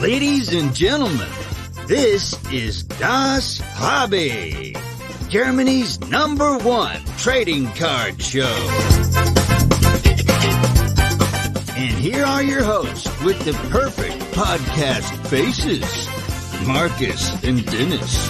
Ladies and gentlemen, this is Das Hobby, Germany's #1 trading card show. And here are your hosts with the perfect podcast faces, Marcus and Dennis.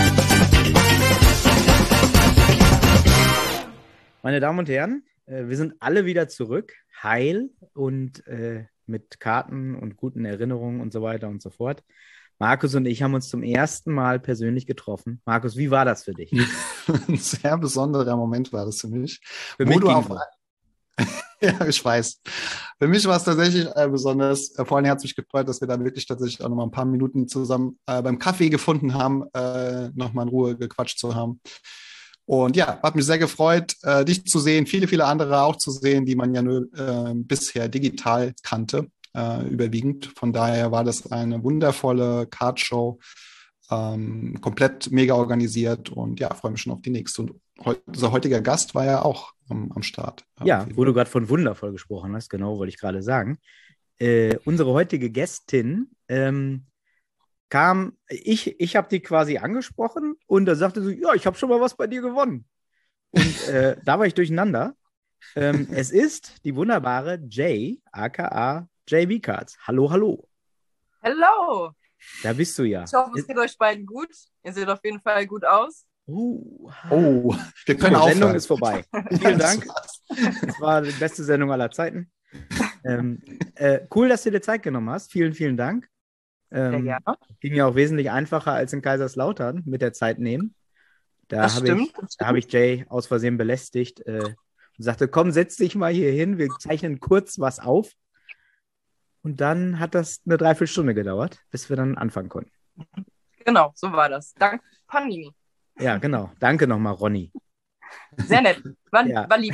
Meine Damen und Herren, wir sind alle wieder zurück, heil und mit Karten und guten Erinnerungen und so weiter und so fort. Markus und ich haben uns zum ersten Mal persönlich getroffen. Markus, wie war das für dich? Ein sehr besonderer Moment war das für mich. Für mich Ja, ich weiß. Für mich war es tatsächlich besonders. Vor allem hat es mich gefreut, dass wir da wirklich tatsächlich auch noch mal ein paar Minuten zusammen beim Kaffee gefunden haben, noch mal in Ruhe gequatscht zu haben. Und ja, hat mich sehr gefreut, dich zu sehen, viele andere auch zu sehen, die man ja nur bisher digital kannte, überwiegend. Von daher war das eine wundervolle Cardshow, komplett mega organisiert und ja, freue mich schon auf die nächste. Und unser heutiger Gast war ja auch am Start. Ja, wo du gerade von wundervoll gesprochen hast, genau, wollte ich gerade sagen. Unsere heutige Gästin ich habe die quasi angesprochen und da sagte sie, ja, ich habe schon mal was bei dir gewonnen. Und da war ich durcheinander. Es ist die wunderbare Jay, aka JB Cards. Hallo, hallo. Hallo. Da bist du ja. Ich hoffe, es geht euch beiden gut. Ihr seht auf jeden Fall gut aus. Wir können Die aufhören. Sendung ist vorbei. Vielen Dank. Das war die beste Sendung aller Zeiten. Cool, dass du dir Zeit genommen hast. Vielen, vielen Dank. Sehr gerne. Ging ja auch wesentlich einfacher als in Kaiserslautern mit der Zeit nehmen. Da habe ich Jay aus Versehen belästigt und sagte, komm, setz dich mal hier hin, wir zeichnen kurz was auf. Und dann hat das eine Dreiviertelstunde gedauert, bis wir dann anfangen konnten. Genau, so war das. Dank Panini. Ja, genau. Danke nochmal, Ronny. Sehr nett. War lieb.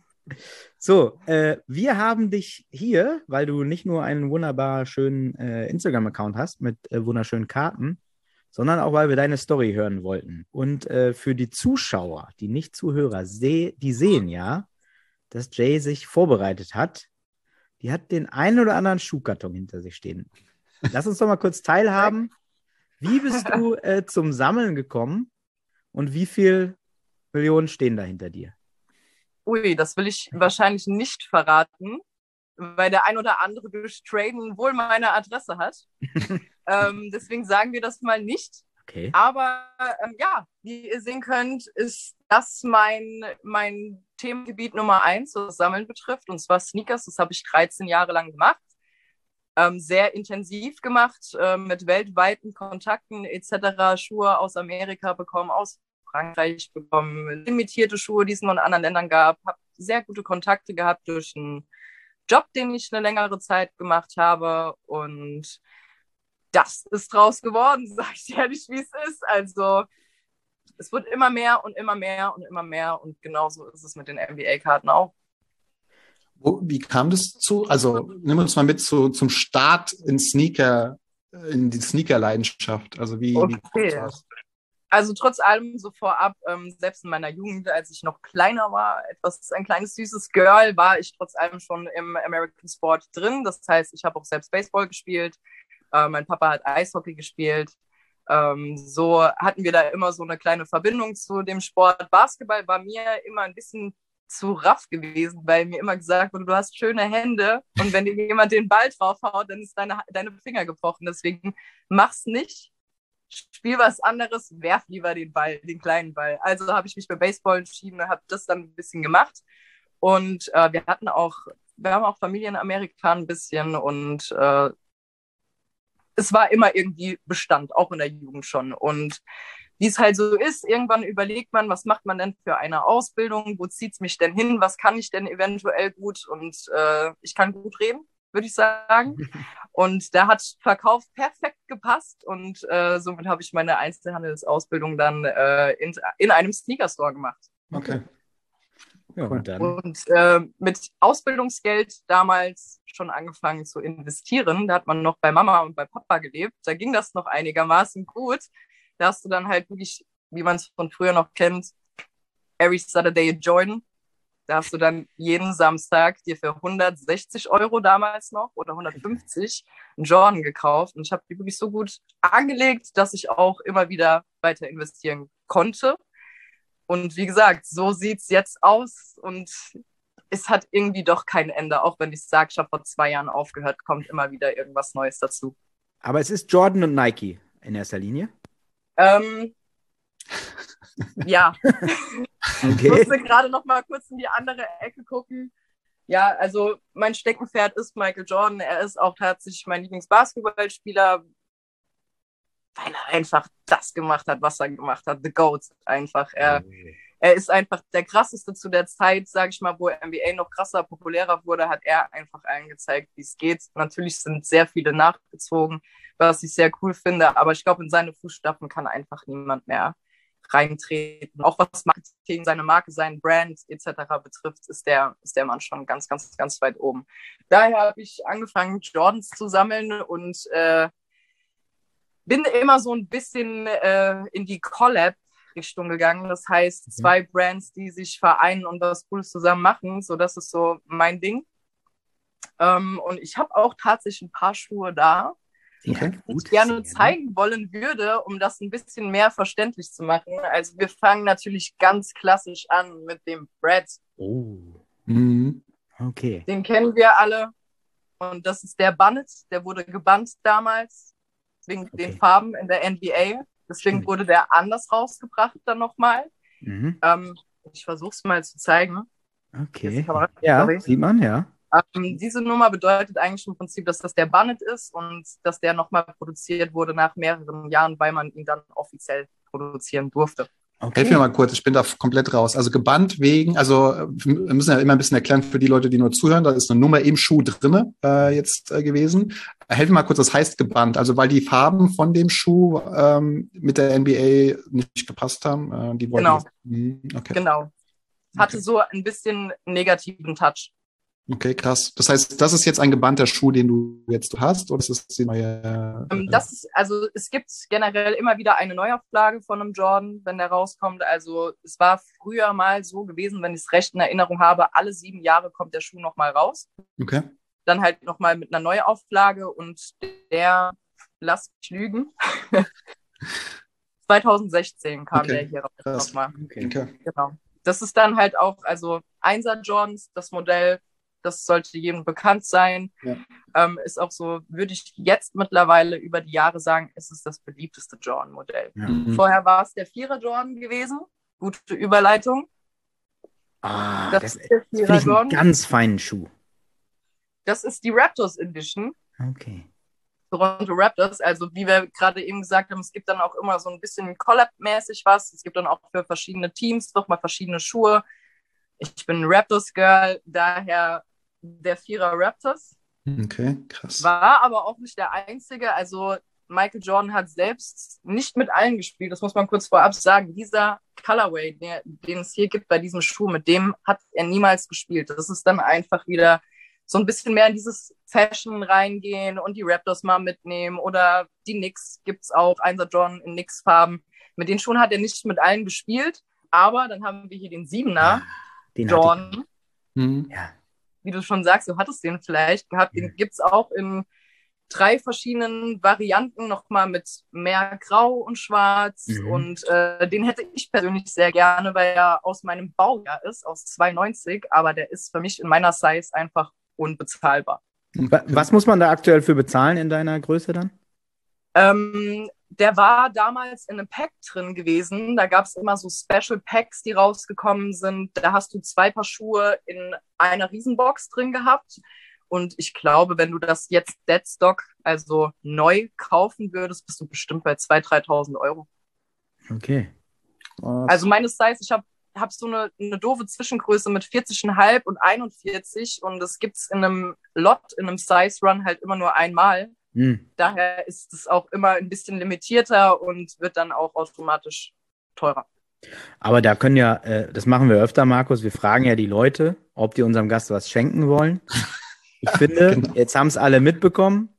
So, wir haben dich hier, weil du nicht nur einen wunderbar schönen Instagram-Account hast mit wunderschönen Karten, sondern auch, weil wir deine Story hören wollten. Und für die Zuschauer, die Nicht-Zuhörer, die sehen ja, dass Jay sich vorbereitet hat. Die hat den einen oder anderen Schuhkarton hinter sich stehen. Lass uns doch mal kurz teilhaben. Wie bist du zum Sammeln gekommen und wie viele Millionen stehen da hinter dir? Ui, das will ich wahrscheinlich nicht verraten, weil der ein oder andere durch Traden wohl meine Adresse hat. Deswegen sagen wir das mal nicht. Okay. Aber ja, wie ihr sehen könnt, ist das mein Themengebiet Nummer 1, was Sammeln betrifft, und zwar Sneakers. Das habe ich 13 Jahre lang gemacht. Sehr intensiv gemacht, mit weltweiten Kontakten etc. Schuhe aus Amerika bekommen, aus Frankreich bekommen, limitierte Schuhe, die es nur in anderen Ländern gab, habe sehr gute Kontakte gehabt durch einen Job, den ich eine längere Zeit gemacht habe, und das ist draus geworden, sage ich dir ehrlich, wie es ist. Also es wird immer mehr und immer mehr und immer mehr, und genauso ist es mit den NBA-Karten auch. Wie kam das zu? Also nimm uns mal mit zum Start in die Sneaker-Leidenschaft. Also wie kam das? Also trotz allem so vorab, selbst in meiner Jugend, als ich noch kleiner war, ein kleines süßes Girl, war ich trotz allem schon im American Sport drin. Das heißt, ich habe auch selbst Baseball gespielt. Mein Papa hat Eishockey gespielt. So hatten wir da immer so eine kleine Verbindung zu dem Sport. Basketball war mir immer ein bisschen zu raff gewesen, weil mir immer gesagt wurde, du hast schöne Hände und wenn dir jemand den Ball draufhaut, dann ist deine Finger gebrochen. Deswegen mach's nicht. Spiel was anderes, werf lieber den Ball, den kleinen Ball. Also habe ich mich für Baseball entschieden und habe das dann ein bisschen gemacht. Und wir haben auch Familie in Amerika ein bisschen, und es war immer irgendwie Bestand, auch in der Jugend schon. Und wie es halt so ist, irgendwann überlegt man, was macht man denn für eine Ausbildung, wo zieht es mich denn hin, was kann ich denn eventuell gut, und ich kann gut reden, würde ich sagen. Und da hat Verkauf perfekt gepasst, und somit habe ich meine Einzelhandelsausbildung dann in einem Sneaker-Store gemacht. Okay. Ja, und mit Ausbildungsgeld damals schon angefangen zu investieren. Da hat man noch bei Mama und bei Papa gelebt. Da ging das noch einigermaßen gut. Da hast du dann halt wirklich, wie man es von früher noch kennt, every Saturday join. Da hast du dann jeden Samstag dir für 160 € damals noch oder 150 einen Jordan gekauft. Und ich habe die wirklich so gut angelegt, dass ich auch immer wieder weiter investieren konnte. Und wie gesagt, so sieht es jetzt aus. Und es hat irgendwie doch kein Ende. Auch wenn ich sage, ich habe vor 2 Jahren aufgehört, kommt immer wieder irgendwas Neues dazu. Aber es ist Jordan und Nike in erster Linie? Ja. Okay. Ich musste gerade noch mal kurz in die andere Ecke gucken. Ja, also mein Steckenpferd ist Michael Jordan. Er ist auch tatsächlich mein Lieblingsbasketballspieler, weil er einfach das gemacht hat, was er gemacht hat. The GOAT einfach. Er ist einfach der krasseste zu der Zeit, sage ich mal, wo NBA noch krasser, populärer wurde, hat er einfach allen gezeigt, wie es geht. Natürlich sind sehr viele nachgezogen, was ich sehr cool finde, aber ich glaube, in seine Fußstapfen kann einfach niemand mehr reintreten. Auch was Marketing, seine Marke, sein Brand etc. betrifft, ist der Mann schon ganz, ganz, ganz weit oben. Daher habe ich angefangen, Jordans zu sammeln und bin immer so ein bisschen in die Collab-Richtung gegangen. Das heißt, 2 Brands, die sich vereinen und was Cooles zusammen machen. So, das ist so mein Ding. Und ich habe auch tatsächlich ein paar Schuhe da, Okay. die ich gerne zeigen wollen würde, um das ein bisschen mehr verständlich zu machen. Also wir fangen natürlich ganz klassisch an mit dem Brad. Oh, Mhm. okay. Den kennen wir alle. Und das ist der Bannett. Der wurde gebannt damals wegen den Farben in der NBA. Deswegen Stimmt. wurde der anders rausgebracht dann nochmal. Mhm. Ich versuche es mal zu zeigen. Okay. Sorry. Ja, sieht man, ja. Diese Nummer bedeutet eigentlich im Prinzip, dass das der Bannett ist und dass der nochmal produziert wurde nach mehreren Jahren, weil man ihn dann offiziell produzieren durfte. Helf mir mal kurz, ich bin da komplett raus. Also gebannt wegen, also wir müssen ja immer ein bisschen erklären für die Leute, die nur zuhören, da ist eine Nummer im Schuh drinne gewesen. Helf mir mal kurz, das heißt gebannt, also weil die Farben von dem Schuh mit der NBA nicht gepasst haben. Die wollten okay. Genau. Hatte so ein bisschen negativen Touch. Okay, krass. Das heißt, das ist jetzt ein gebannter Schuh, den du jetzt hast, oder ist das die neue? Also es gibt generell immer wieder eine Neuauflage von einem Jordan, wenn der rauskommt. Also es war früher mal so gewesen, wenn ich es recht in Erinnerung habe, alle 7 Jahre kommt der Schuh nochmal raus. Okay. Dann halt nochmal mit einer Neuauflage und der, lass mich lügen, 2016 kam der hier raus nochmal. Okay. Genau. Das ist dann halt auch, also 1er Jordans, das Modell, das sollte jedem bekannt sein. Ja. Ist auch so, würde ich jetzt mittlerweile über die Jahre sagen, ist es das beliebteste Jordan-Modell. Ja. Vorher war es der 4er Jordan gewesen. Gute Überleitung. Das ist der 4er Jordan. Einen ganz feinen Schuh. Das ist die Raptors Edition. Okay. Toronto Raptors, also wie wir gerade eben gesagt haben, es gibt dann auch immer so ein bisschen Collab-mäßig was. Es gibt dann auch für verschiedene Teams nochmal verschiedene Schuhe. Ich bin ein Raptors-Girl, daher der 4er Raptors. Okay, krass. War aber auch nicht der einzige. Also Michael Jordan hat selbst nicht mit allen gespielt. Das muss man kurz vorab sagen. Dieser Colorway, den es hier gibt bei diesem Schuh, mit dem hat er niemals gespielt. Das ist dann einfach wieder so ein bisschen mehr in dieses Fashion reingehen und die Raptors mal mitnehmen. Oder die Knicks gibt es auch, 1er Jordan in Knicks-Farben. Mit den Schuhen hat er nicht mit allen gespielt. Aber dann haben wir hier den 7er Jordan. Ja. Wie du schon sagst, du hattest den vielleicht gehabt. Den gibt es auch in 3 verschiedenen Varianten, nochmal mit mehr Grau und Schwarz. Und den hätte ich persönlich sehr gerne, weil er aus meinem Baujahr ist, aus 92. Aber der ist für mich in meiner Size einfach unbezahlbar. Was muss man da aktuell für bezahlen in deiner Größe dann? Der war damals in einem Pack drin gewesen. Da gab es immer so Special Packs, die rausgekommen sind. Da hast du 2 Paar Schuhe in einer Riesenbox drin gehabt. Und ich glaube, wenn du das jetzt Deadstock, also neu kaufen würdest, bist du bestimmt bei 2.000, 3.000 Euro. Okay. Also meine Size, ich habe so eine doofe Zwischengröße mit 40,5 und 41. Und das gibt es in einem Lot, in einem Size Run halt immer nur einmal. Daher ist es auch immer ein bisschen limitierter und wird dann auch automatisch teurer. Aber da können ja, das machen wir öfter, Markus, wir fragen ja die Leute, ob die unserem Gast was schenken wollen. Ich finde, jetzt haben es alle mitbekommen.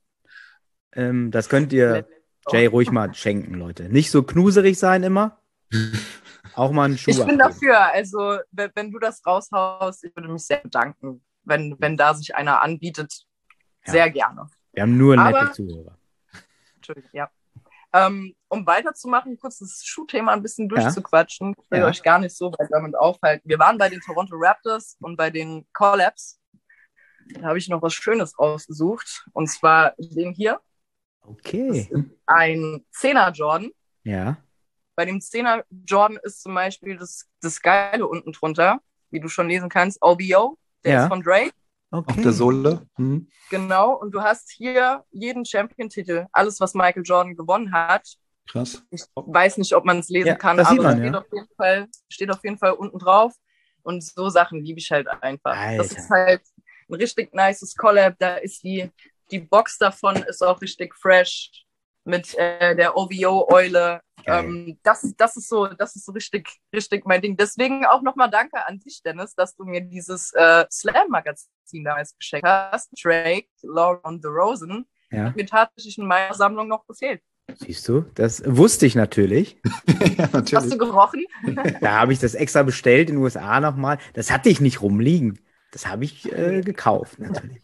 Das könnt ihr Jay ruhig mal schenken, Leute. Nicht so knuserig sein immer. Auch mal einen Schuh Ich bin abgeben. dafür. Also, wenn du das raushaust, ich würde mich sehr bedanken, wenn da sich einer anbietet. Ja. Sehr gerne. Wir haben nur nette Aber- Zuhörer. Entschuldigung, ja. Um weiterzumachen, kurz das Schuhthema ein bisschen Ja. durchzuquatschen. Ich will Ja. euch gar nicht so weit damit aufhalten. Wir waren bei den Toronto Raptors und bei den Collabs. Da habe ich noch was Schönes rausgesucht. Und zwar den hier. Okay. Ein 10er Jordan. Ja. Bei dem 10er Jordan ist zum Beispiel das Geile unten drunter, wie du schon lesen kannst, OVO. Der Ja. ist von Drake. Okay. Auf der Sohle. Mhm. Genau. Und du hast hier jeden Champion-Titel. Alles, was Michael Jordan gewonnen hat. Krass. Ich weiß nicht, ob man es lesen Ja, kann, das sieht aber man, steht, ja. steht auf jeden Fall unten drauf. Und so Sachen liebe ich halt einfach. Alter. Das ist halt ein richtig nices Collab. Da ist die Box davon ist auch richtig fresh mit der OVO-Eule. Geil. Das ist so richtig mein Ding. Deswegen auch nochmal danke an dich, Dennis, dass du mir dieses Slam-Magazin damals geschenkt hast. Drake, Lauren und The Rosen. Ja. Hat mir tatsächlich in meiner Sammlung noch gefehlt. Siehst du, das wusste ich natürlich. Ja, Hast du natürlich. gerochen? Da habe ich das extra bestellt in den USA nochmal. Das hatte ich nicht rumliegen. Das habe ich gekauft, natürlich.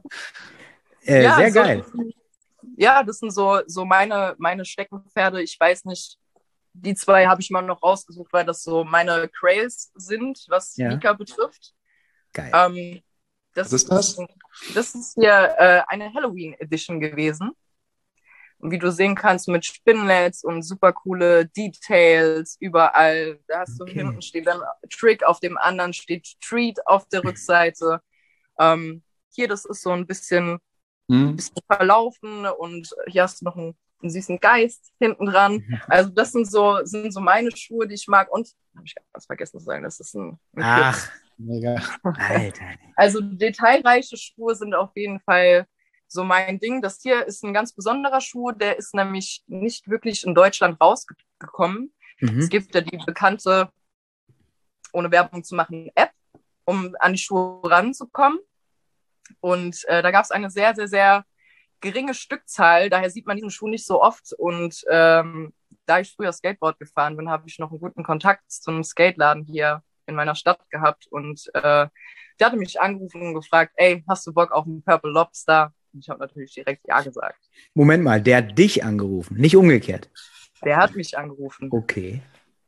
Sehr so, geil. Ja, das sind so meine Steckenpferde. Ich weiß nicht, die zwei habe ich mal noch rausgesucht, weil das so meine Grails sind, was Ja. Sneaker betrifft. Geil. Was ist das? Das ist hier eine Halloween Edition gewesen. Und wie du sehen kannst, mit Spinlets und super coole Details überall. Da hast du Okay. hinten steht dann Trick, auf dem anderen steht Treat auf der Rückseite. Hier, das ist so ein bisschen Mhm. verlaufen und hier hast du noch einen süßen Geist hinten dran. Also das sind so meine Schuhe, die ich mag. Und habe ich ganz vergessen zu sagen, das ist ein Ach, Mega. Alter. Also detailreiche Schuhe sind auf jeden Fall so mein Ding. Das hier ist ein ganz besonderer Schuh, der ist nämlich nicht wirklich in Deutschland rausgekommen. Es Mhm. gibt ja die bekannte, ohne Werbung zu machen, App, um an die Schuhe ranzukommen. Und da gab es eine sehr, sehr, sehr geringe Stückzahl. Daher sieht man diesen Schuh nicht so oft. Und da ich früher Skateboard gefahren bin, habe ich noch einen guten Kontakt zu einem Skateladen hier in meiner Stadt gehabt. Und der hatte mich angerufen und gefragt, ey, hast du Bock auf einen Purple Lobster? Und ich habe natürlich direkt ja gesagt. Moment mal, der hat dich angerufen, nicht umgekehrt. Der hat mich angerufen. Okay.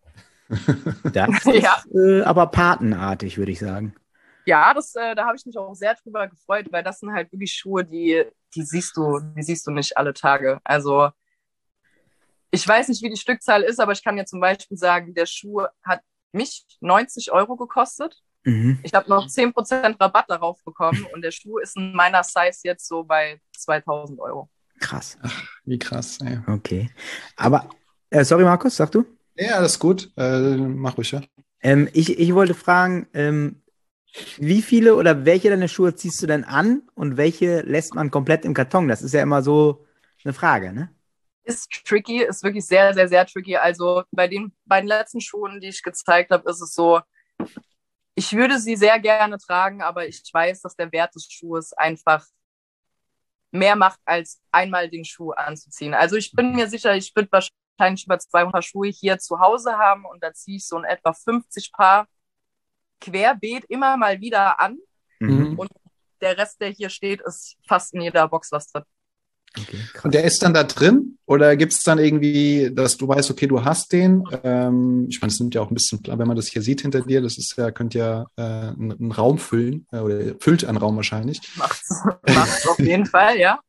Das Ja. ist aber patenartig, würde ich sagen. Ja, da habe ich mich auch sehr drüber gefreut, weil das sind halt wirklich Schuhe, die siehst du nicht alle Tage. Also ich weiß nicht, wie die Stückzahl ist, aber ich kann dir zum Beispiel sagen, der Schuh hat mich 90 € gekostet. Mhm. Ich habe noch 10% Rabatt darauf bekommen und der Schuh ist in meiner Size jetzt so bei 2000 €. Krass. Wie krass. Ey. Okay. Aber, sorry Markus, sag du? Ja, alles gut. Mach ruhig, ja. Ich wollte fragen, wie viele oder welche deiner Schuhe ziehst du denn an und welche lässt man komplett im Karton? Das ist ja immer so eine Frage, ne? Ist tricky, ist wirklich sehr, sehr, sehr tricky. Also bei den beiden letzten Schuhen, die ich gezeigt habe, ist es so, ich würde sie sehr gerne tragen, aber ich weiß, dass der Wert des Schuhes einfach mehr macht, als einmal den Schuh anzuziehen. Also ich bin mir sicher, ich würde wahrscheinlich über 200 Schuhe hier zu Hause haben und da ziehe ich so in etwa 50 Paar querbeet immer mal wieder an. Mhm. Und der Rest, der hier steht, ist fast in jeder Box was drin. Okay, krass. Und der ist dann da drin? Oder gibt es dann irgendwie, dass du weißt, okay, du hast den? Ich meine, es nimmt ja auch ein bisschen, wenn man das hier sieht hinter dir, das ist ja, könnte ja einen Raum füllen, oder füllt einen Raum wahrscheinlich. Macht's auf jeden Fall, ja.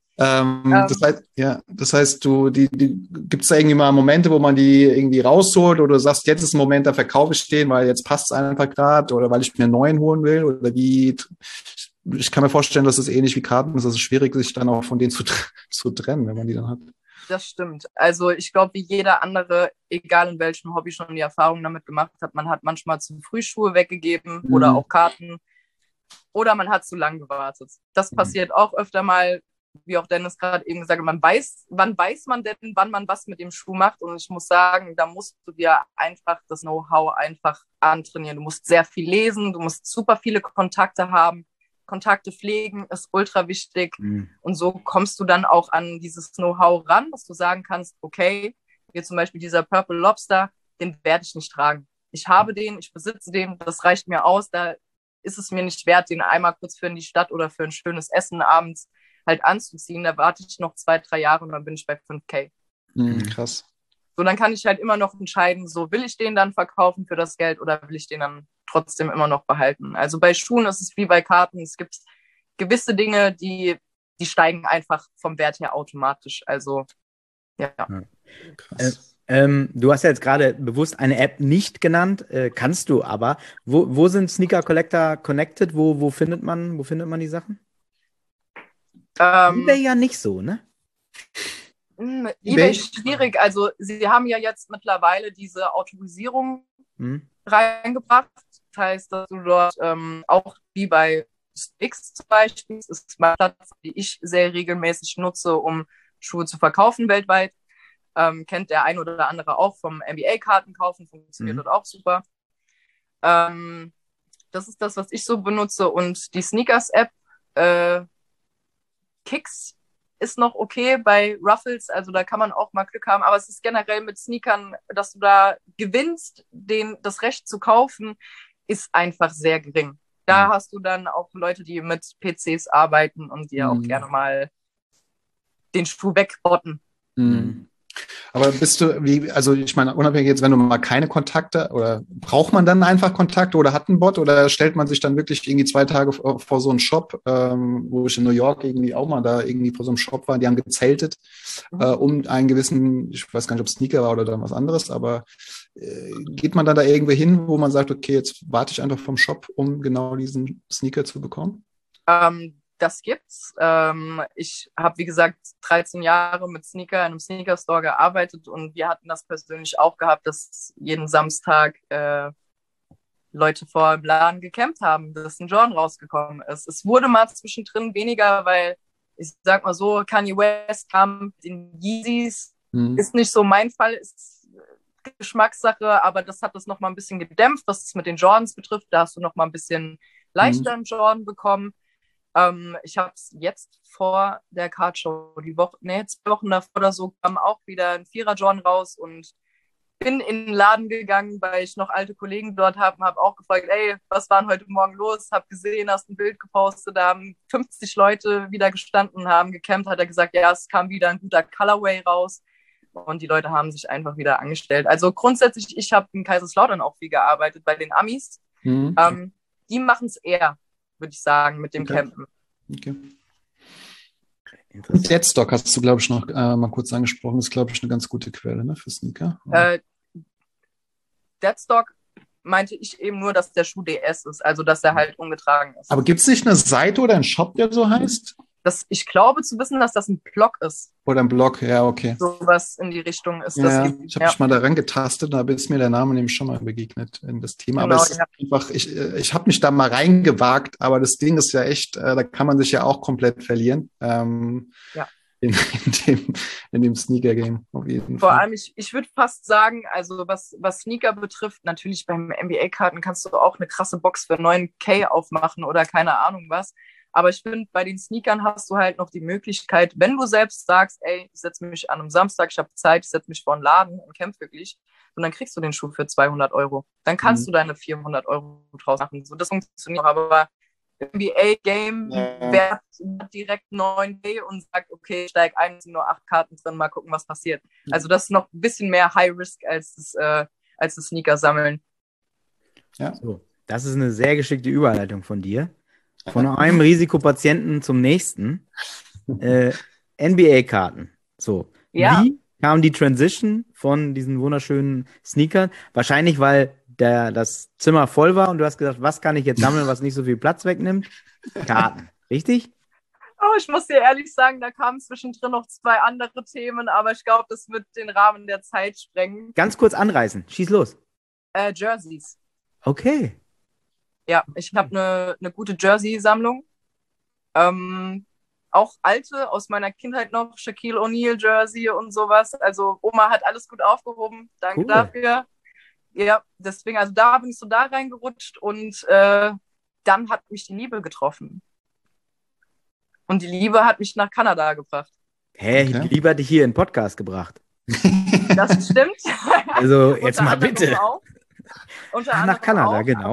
Das heißt, gibt es da irgendwie mal Momente, wo man die irgendwie rausholt oder du sagst, jetzt ist ein Moment, da verkaufe ich den, weil jetzt passt es einfach gerade oder weil ich mir einen neuen holen will oder wie? Ich kann mir vorstellen, dass es ähnlich wie Karten ist. Es ist schwierig, sich dann auch von denen zu trennen, wenn man die dann hat. Das stimmt. Also ich glaube, wie jeder andere, egal in welchem Hobby, schon die Erfahrung damit gemacht hat, man hat manchmal zu früh Schuhe weggegeben oder auch Karten oder man hat zu lang gewartet. Das passiert auch öfter mal, wie auch Dennis gerade eben gesagt hat, wann weiß man denn, wann man was mit dem Schuh macht? Und ich muss sagen, da musst du dir einfach das Know-how einfach antrainieren. Du musst sehr viel lesen, du musst super viele Kontakte haben. Kontakte pflegen ist ultra wichtig. Mhm. Und so kommst du dann auch an dieses Know-how ran, dass du sagen kannst, okay, hier zum Beispiel dieser Purple Lobster, den werde ich nicht tragen. ich habe den, ich besitze den, das reicht mir aus, da ist es mir nicht wert, den einmal kurz für in die Stadt oder für ein schönes Essen abends halt anzuziehen. Da warte ich noch 2-3 Jahre und dann bin ich bei 5K. Krass. So, dann kann ich halt immer noch entscheiden, so will ich den dann verkaufen für das Geld oder will ich den dann trotzdem immer noch behalten. Also bei Schuhen ist es wie bei Karten, es gibt gewisse Dinge, die steigen einfach vom Wert her automatisch. Also, ja. Krass. Du hast ja jetzt gerade bewusst eine App nicht genannt, kannst du aber. Wo sind Sneaker Collector connected? Wo findet man die Sachen? eBay ja nicht so, ne? eBay ist schwierig. Also sie haben ja jetzt mittlerweile diese Autorisierung reingebracht. Das heißt, dass du dort auch wie bei Sticks zum Beispiel, das ist meine Plattform, die ich sehr regelmäßig nutze, um Schuhe zu verkaufen weltweit. Kennt der ein oder andere auch vom NBA-Karten kaufen, funktioniert dort auch super. Das ist das, was ich so benutze. Und die Sneakers-App Kicks ist noch okay bei Ruffles, also da kann man auch mal Glück haben, aber es ist generell mit Sneakern, dass du da gewinnst, das Recht zu kaufen, ist einfach sehr gering. Da hast du dann auch Leute, die mit PCs arbeiten und dir auch gerne mal den Schuh wegbotten. Aber also ich meine, unabhängig jetzt, wenn du mal keine Kontakte, oder braucht man dann einfach Kontakte oder hat einen Bot, oder stellt man sich dann wirklich irgendwie 2 Tage vor so einen Shop, wo ich in New York irgendwie auch mal da irgendwie vor so einem Shop war, die haben gezeltet, um einen gewissen, ich weiß gar nicht, ob es Sneaker war oder dann was anderes, aber geht man dann da irgendwo hin, wo man sagt, okay, jetzt warte ich einfach vom Shop, um genau diesen Sneaker zu bekommen? Das gibt's. Ich habe, wie gesagt, 13 Jahre mit Sneaker in einem Sneaker-Store gearbeitet und wir hatten das persönlich auch gehabt, dass jeden Samstag Leute vor dem Laden gecampt haben, dass ein Jordan rausgekommen ist. Es wurde mal zwischendrin weniger, weil, ich sag mal so, Kanye West kam mit den Yeezys. Ist nicht so mein Fall, ist Geschmackssache, aber das hat das nochmal ein bisschen gedämpft, was es mit den Jordans betrifft. Da hast du nochmal ein bisschen leichter einen Jordan bekommen. Ich habe es jetzt vor der Cardshow, 2 Wochen davor oder so, kam auch wieder ein 4er Jordan raus und bin in den Laden gegangen, weil ich noch alte Kollegen dort habe, habe auch gefragt, ey, was war denn heute Morgen los? Hab gesehen, hast ein Bild gepostet, da haben 50 Leute wieder gestanden, haben gecampt, hat er gesagt, ja, es kam wieder ein guter Colorway raus und die Leute haben sich einfach wieder angestellt. Also grundsätzlich, ich habe in Kaiserslautern auch viel gearbeitet bei den Amis. Die machen es eher, würde ich sagen, mit dem Campen. Okay. Und Deadstock hast du, glaube ich, noch mal kurz angesprochen. Das ist, glaube ich, eine ganz gute Quelle, ne, für Sneaker. Deadstock meinte ich eben nur, dass der Schuh DS ist, also dass er halt ungetragen ist. Aber gibt es nicht eine Seite oder einen Shop, der so heißt? Ich glaube zu wissen, dass das ein Blog ist. Oder ein Blog, ja, okay. Sowas in die Richtung ist. Ja, ich habe mich mal daran getastet, da ist mir der Name nämlich schon mal begegnet in das Thema. Genau, aber es ist einfach, ich habe mich da mal reingewagt, aber das Ding ist ja echt, da kann man sich ja auch komplett verlieren. In dem Sneaker-Game auf jeden Fall. Vor allem, ich würde fast sagen, also was Sneaker betrifft, natürlich beim NBA-Karten kannst du auch eine krasse Box für 9K aufmachen oder keine Ahnung was. Aber ich finde, bei den Sneakern hast du halt noch die Möglichkeit, wenn du selbst sagst, ey, ich setze mich an einem Samstag, ich habe Zeit, ich setze mich vor einen Laden und kämpfe wirklich, und dann kriegst du den Schuh für 200 €. Dann kannst du deine 400 € draus machen. So, das funktioniert. Aber NBA-Game wert direkt 9K und sagt, okay, steig ein, es sind nur 8 Karten drin, mal gucken, was passiert. Also das ist noch ein bisschen mehr High-Risk als das Sneaker-Sammeln. Ja. So, das ist eine sehr geschickte Überleitung von dir. Von einem Risikopatienten zum nächsten. NBA-Karten. So. Ja. Wie kam die Transition von diesen wunderschönen Sneakern? Wahrscheinlich, weil das Zimmer voll war und du hast gesagt, was kann ich jetzt sammeln, was nicht so viel Platz wegnimmt? Karten. Richtig? Oh, ich muss dir ehrlich sagen, da kamen zwischendrin noch 2 andere Themen, aber ich glaube, das wird den Rahmen der Zeit sprengen. Ganz kurz anreißen. Schieß los. Jerseys. Okay. Ja, ich habe eine gute Jersey-Sammlung. Auch alte aus meiner Kindheit noch, Shaquille O'Neal Jersey und sowas. Also Oma hat alles gut aufgehoben. Danke dafür. Ja, deswegen, also da bin ich so da reingerutscht und dann hat mich die Liebe getroffen. Und die Liebe hat mich nach Kanada gebracht. Hä? Okay. Die Liebe hat dich hier in den Podcast gebracht. Das stimmt. Also jetzt mal bitte. Unter nach anderem Kanada, auch, genau.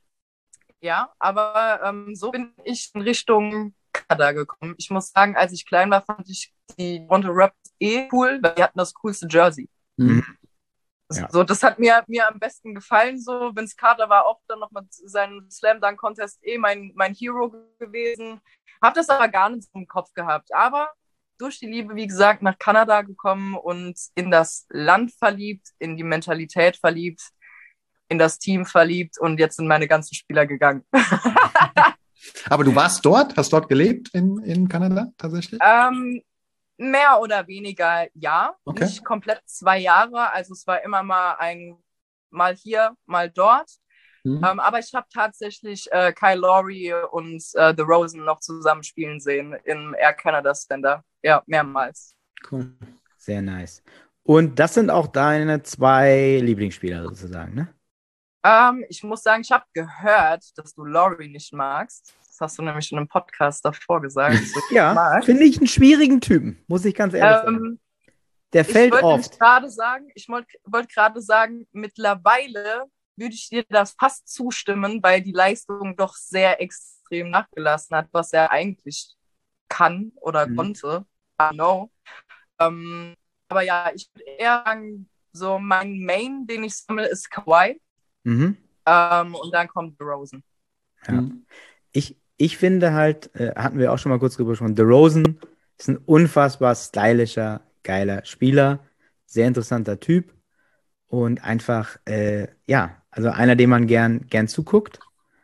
Aber so bin ich in Richtung Kanada gekommen. Ich muss sagen, als ich klein war, fand ich die Toronto Raptors cool, weil die hatten das coolste Jersey. Mhm. Ja. So, das hat mir am besten gefallen. So, Vince Carter war auch dann nochmal seinen Slam Dunk Contest mein Hero gewesen. Hab das aber gar nicht im Kopf gehabt. Aber durch die Liebe, wie gesagt, nach Kanada gekommen und in das Land verliebt, in die Mentalität verliebt, in das Team verliebt und jetzt sind meine ganzen Spieler gegangen. Aber du warst dort, hast dort gelebt in Kanada tatsächlich? Mehr oder weniger, ja. Okay. Nicht komplett 2 Jahre. Also es war immer mal hier, mal dort. Aber ich habe tatsächlich Kyle Lowry und The Rosen noch zusammen spielen sehen im Air Canada Center. Ja, mehrmals. Cool. Sehr nice. Und das sind auch deine 2 Lieblingsspieler sozusagen, ne? Ich muss sagen, ich habe gehört, dass du Lowry nicht magst. Das hast du nämlich in einem Podcast davor gesagt. Ja, finde ich einen schwierigen Typen, muss ich ganz ehrlich sagen. Der fällt oft. Ich wollte gerade sagen, mittlerweile würde ich dir das fast zustimmen, weil die Leistung doch sehr extrem nachgelassen hat, was er eigentlich kann oder konnte. I don't know. Aber ja, ich würde eher sagen, so mein Main, den ich sammle, ist Kawhi. Und dann kommt DeRozan. Ja. Ich finde halt, hatten wir auch schon mal kurz drüber gesprochen, DeRozan ist ein unfassbar stylischer, geiler Spieler, sehr interessanter Typ und einfach, also einer, dem man gern zuguckt.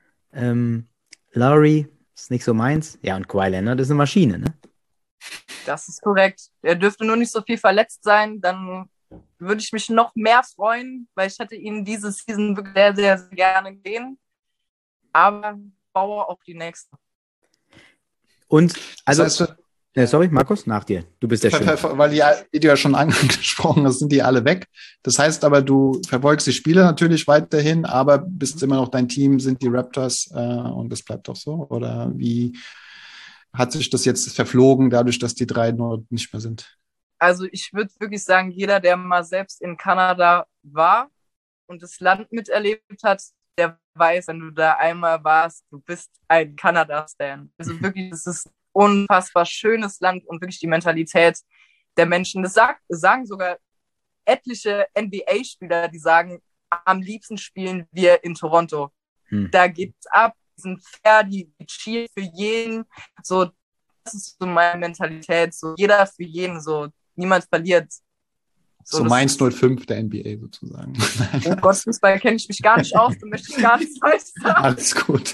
Lowry ist nicht so meins. Ja, und Kawhi Leonard ist eine Maschine, ne? Das ist korrekt. Er dürfte nur nicht so viel verletzt sein, dann würde ich mich noch mehr freuen, weil ich hätte ihn diese Season wirklich sehr, sehr, sehr gerne gesehen. Aber baue auf die nächste. Und, also, Das heißt, sorry, Markus, nach dir. Du bist der Schöne. Weil wie du ja schon angesprochen hast, sind die alle weg. Das heißt aber, du verfolgst die Spiele natürlich weiterhin, aber bist immer noch dein Team, sind die Raptors und das bleibt doch so? Oder wie hat sich das jetzt verflogen, dadurch, dass die 3 nur nicht mehr sind? Also ich würde wirklich sagen, jeder, der mal selbst in Kanada war und das Land miterlebt hat, der weiß, wenn du da einmal warst, du bist ein Kanada-Stan. Also wirklich, es ist ein unfassbar schönes Land und wirklich die Mentalität der Menschen. Das sagen sogar etliche NBA-Spieler, die sagen, am liebsten spielen wir in Toronto. Da geht's ab, die sind fair, die cheeren für jeden. So, das ist so meine Mentalität. So, jeder für jeden, so, niemand verliert. So Mainz 05 der NBA sozusagen. Oh Gott, Fußball kenne ich mich gar nicht aus, da möchte ich gar nichts falsch sagen. Alles gut.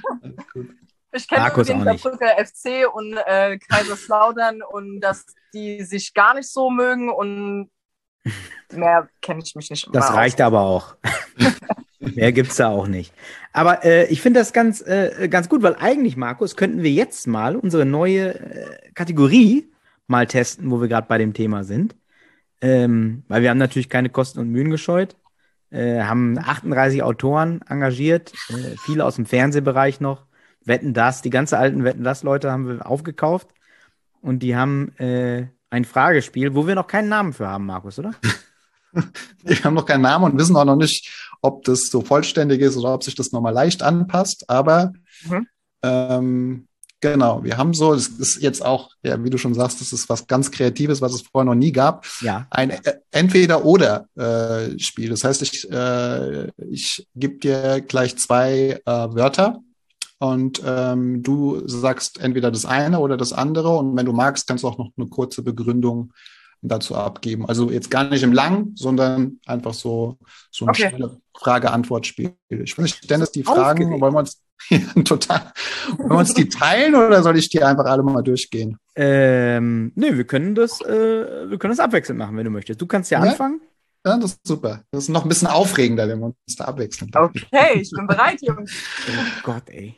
Ich kenne nur den Saarbrücker FC und Kaiserslautern und dass die sich gar nicht so mögen und mehr kenne ich mich nicht. Das reicht aber auch. Mehr gibt es da auch nicht. Aber ich finde das ganz gut, weil eigentlich, Markus, könnten wir jetzt mal unsere neue Kategorie mal testen, wo wir gerade bei dem Thema sind. Weil wir haben natürlich keine Kosten und Mühen gescheut, haben 38 Autoren engagiert, viele aus dem Fernsehbereich noch, Wetten, das, die ganze alten Wetten, das Leute haben wir aufgekauft und die haben ein Fragespiel, wo wir noch keinen Namen für haben, Markus, oder? Wir haben noch keinen Namen und wissen auch noch nicht, ob das so vollständig ist oder ob sich das nochmal leicht anpasst, aber genau, wir haben so, das ist jetzt auch, ja, wie du schon sagst, das ist was ganz Kreatives, was es vorher noch nie gab. Ja. Ein Entweder-oder-Spiel. Das heißt, ich gebe dir gleich 2 Wörter und du sagst entweder das eine oder das andere und wenn du magst, kannst du auch noch eine kurze Begründung dazu abgeben. Also jetzt gar nicht im Lang, sondern einfach so ein schnelles Frage-Antwort-Spiel. Ich weiß nicht, Dennis, die Fragen, wollen wir uns total. Wollen wir uns die teilen oder soll ich die einfach alle mal durchgehen? Wir können das abwechselnd machen, wenn du möchtest. Du kannst ja anfangen. Ja, das ist super. Das ist noch ein bisschen aufregender, wenn wir uns da abwechseln. Okay, ich bin bereit, Jungs. Oh Gott, ey.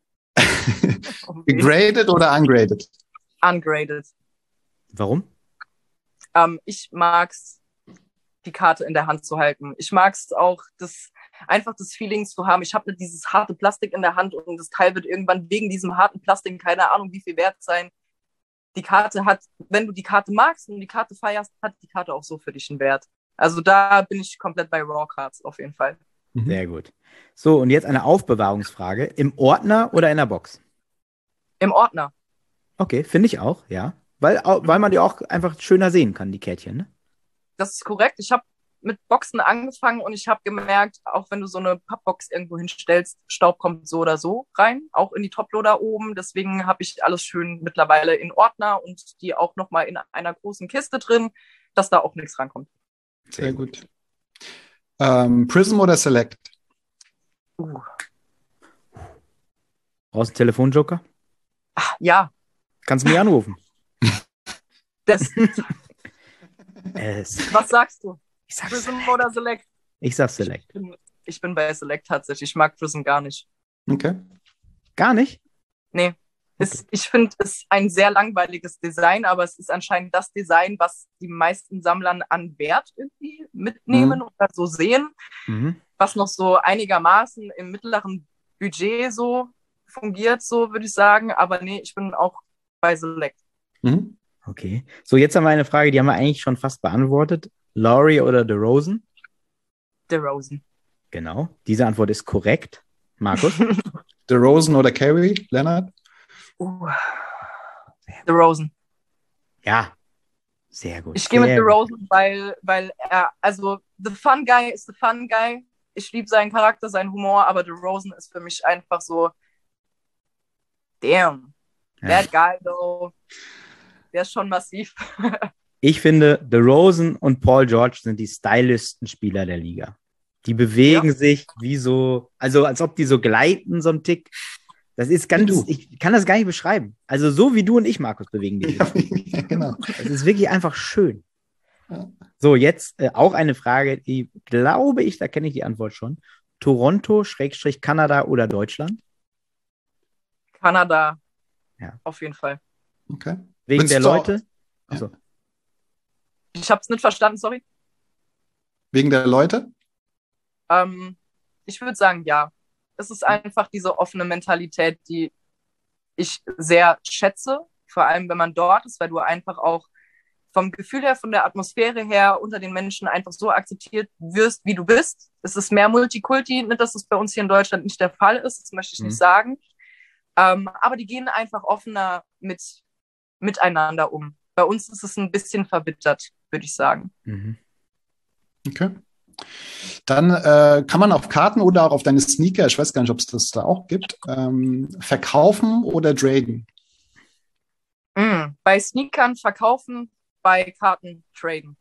Graded oder ungraded? Ungraded. Warum? Ich mag's, die Karte in der Hand zu halten. Ich mag's auch, einfach das Feeling zu haben. Ich habe nicht dieses harte Plastik in der Hand und das Teil wird irgendwann wegen diesem harten Plastik, keine Ahnung, wie viel wert sein. Die Karte wenn du die Karte magst und die Karte feierst, hat die Karte auch so für dich einen Wert. Also da bin ich komplett bei Raw Cards auf jeden Fall. Sehr gut. So, und jetzt eine Aufbewahrungsfrage. Im Ordner oder in der Box? Im Ordner. Okay, finde ich auch, ja. Weil man die auch einfach schöner sehen kann, die Kärtchen, ne? Das ist korrekt. Ich habe mit Boxen angefangen und ich habe gemerkt, auch wenn du so eine Pappbox irgendwo hinstellst, Staub kommt so oder so rein, auch in die Toploader oben. Deswegen habe ich alles schön mittlerweile in Ordner und die auch nochmal in einer großen Kiste drin, dass da auch nichts rankommt. Sehr gut. Prism oder Select? Brauchst du einen Telefonjoker? Ja, Kannst du mich anrufen? das, Ich was sagst du? sag Prism Select. oder Select? Ich sag Select. Ich bin bei Select tatsächlich. Ich mag Prism gar nicht. Okay. Gar nicht? Nee. Ich finde es ein sehr langweiliges Design, aber es ist anscheinend das Design, was die meisten Sammlern an Wert irgendwie mitnehmen oder so sehen, was noch so einigermaßen im mittleren Budget so fungiert, so würde ich sagen. Aber nee, ich bin auch bei Select. Okay. So, jetzt haben wir eine Frage, die haben wir eigentlich schon fast beantwortet. Laurie oder DeRozan? DeRozan. Genau. Diese Antwort ist korrekt. Markus? DeRozan oder Carey, Leonard? DeRozan. Ja. Sehr gut. Ich gehe mit DeRozan, weil er, also the fun guy ist the fun guy. Ich liebe seinen Charakter, seinen Humor, aber DeRozan ist für mich einfach so, damn, that guy though, der ist schon massiv. Ich finde, DeRozan und Paul George sind die stylischsten Spieler der Liga. Die bewegen sich wie so, also als ob die so gleiten, so ein Tick. Das ist ganz, ich kann das gar nicht beschreiben. Also so wie du und ich, Markus, bewegen die. Ja, genau. Das ist wirklich einfach schön. Ja. So, jetzt auch eine Frage, die glaube ich, da kenne ich die Antwort schon. Toronto, / Kanada oder Deutschland? Kanada. Ja. Auf jeden Fall. Okay. Wegen Willst der du auch- Leute? Achso. Ich habe es nicht verstanden, sorry. Wegen der Leute? Ich würde sagen, ja. Es ist einfach diese offene Mentalität, die ich sehr schätze, vor allem wenn man dort ist, weil du einfach auch vom Gefühl her, von der Atmosphäre her unter den Menschen einfach so akzeptiert wirst, wie du bist. Es ist mehr Multikulti, nicht, dass es bei uns hier in Deutschland nicht der Fall ist, das möchte ich nicht sagen. Aber die gehen einfach offener miteinander um. Bei uns ist es ein bisschen verbittert, würde ich sagen. Okay. Dann kann man auf Karten oder auch auf deine Sneaker, ich weiß gar nicht, ob es das da auch gibt, verkaufen oder traden? Bei Sneakern verkaufen, bei Karten traden.